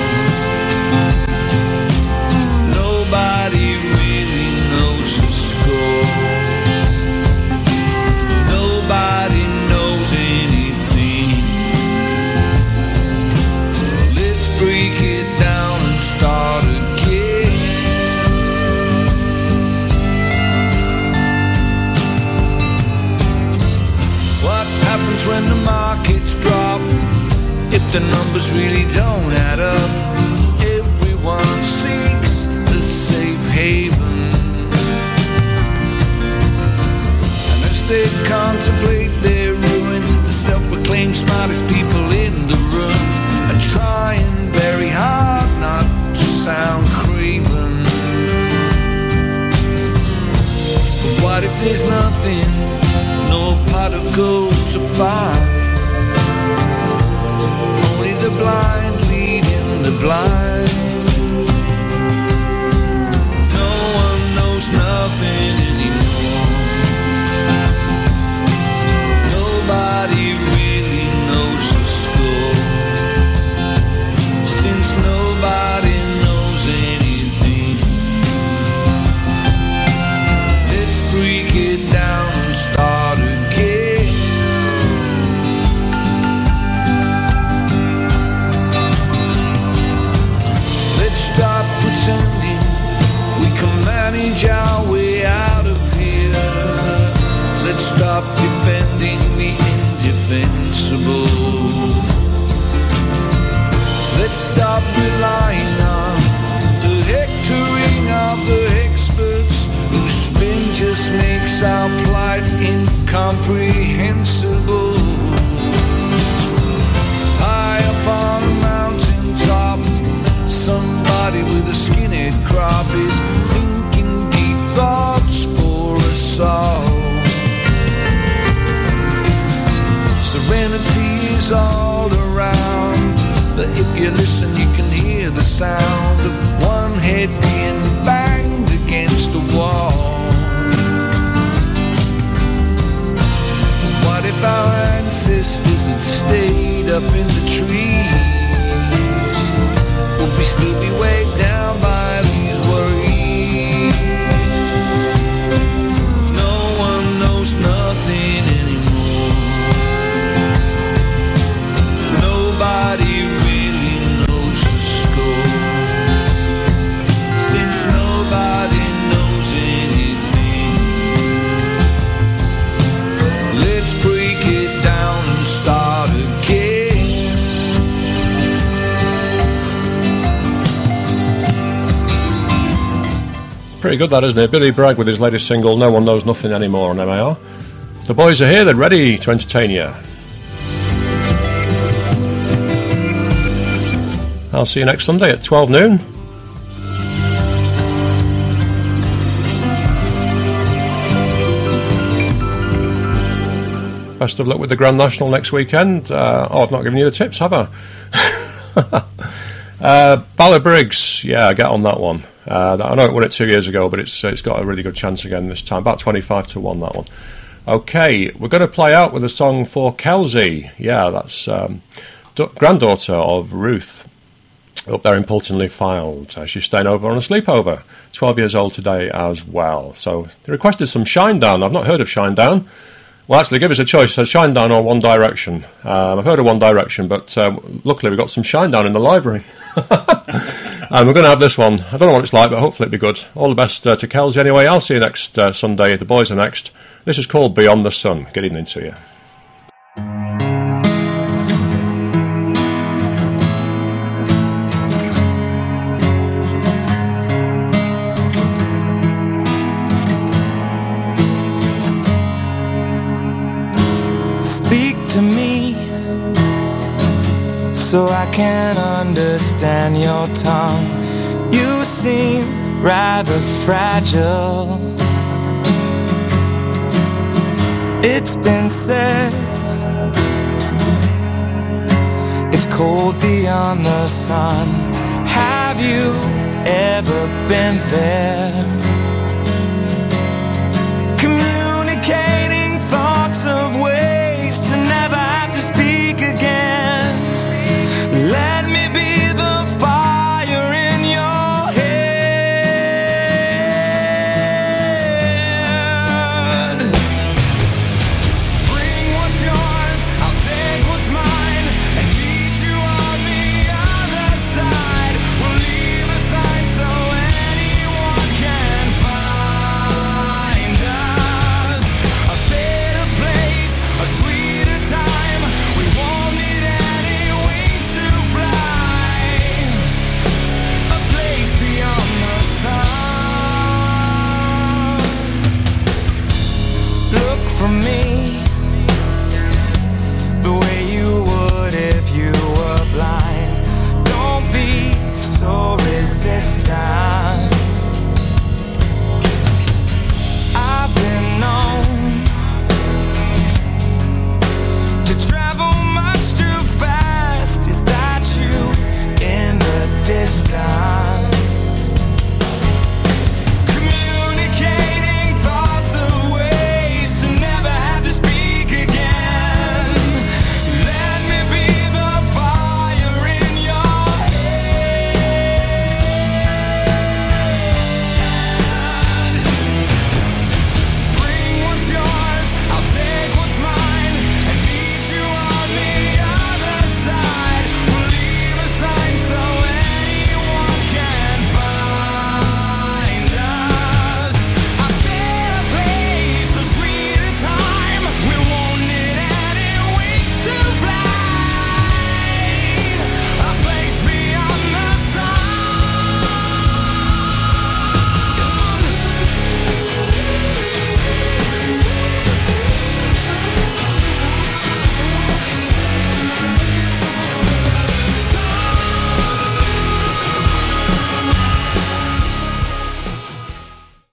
Nobody really knows the score. Nobody knows anything. Let's break it down and start again. the numbers really don't add up. Everyone seeks the safe haven, and as they contemplate their ruin, the self-proclaimed smartest people in the room are trying very hard not to sound craven. But what if there's nothing, no pot of gold to find? Only the blind leading the blind. No one knows nothing anymore. Nobody really knows the score, since nobody knows anything. Let's break it down and start again. Let's stop pretending we can manage our way out of here. Let's stop defending the indefensible. Let's stop relying on the hectoring of the experts, whose spin just makes our plight incomprehensible. High up on a mountain top, somebody with a skinhead crop is thinking deep thoughts for us all. Serenity is all around, but if you listen you can hear the sound of one head being banged against the wall. What if our ancestors had stayed up in the trees? Would we still be weighed down by these worries? No one knows nothing anymore. Nobody really knows the score, since nobody knows anything. Let's break it down and start again. Pretty good that, isn't it? Billy Bragg with his latest single, No One Knows Nothing Anymore, on MAR. The boys are here, they're ready to entertain you. I'll see you next Sunday at 12 noon. Best of luck with the Grand National next weekend. I've not given you the tips, have I? Ballard Briggs, yeah, get on that one. I know it won it 2 years ago, but it's got a really good chance again this time. About 25 to 1, that one. Okay, we're going to play out with a song for Kelsey. Yeah, that's granddaughter of Ruth, up there in Pulteney Filed. She's staying over on a sleepover. 12 years old today as well. So they requested some Shinedown. I've not heard of Shinedown. Well, actually, give us a choice. Shinedown or One Direction. I've heard of One Direction, but luckily we've got some Shinedown in the library. And we're going to have this one. I don't know what it's like, but hopefully it'll be good. All the best to Kelsey anyway. I'll see you next Sunday. The boys are next. This is called Beyond the Sun. Good evening to you. Speak to me so I can understand your tongue. You seem rather fragile. It's been said it's cold beyond the sun. Have you ever been there?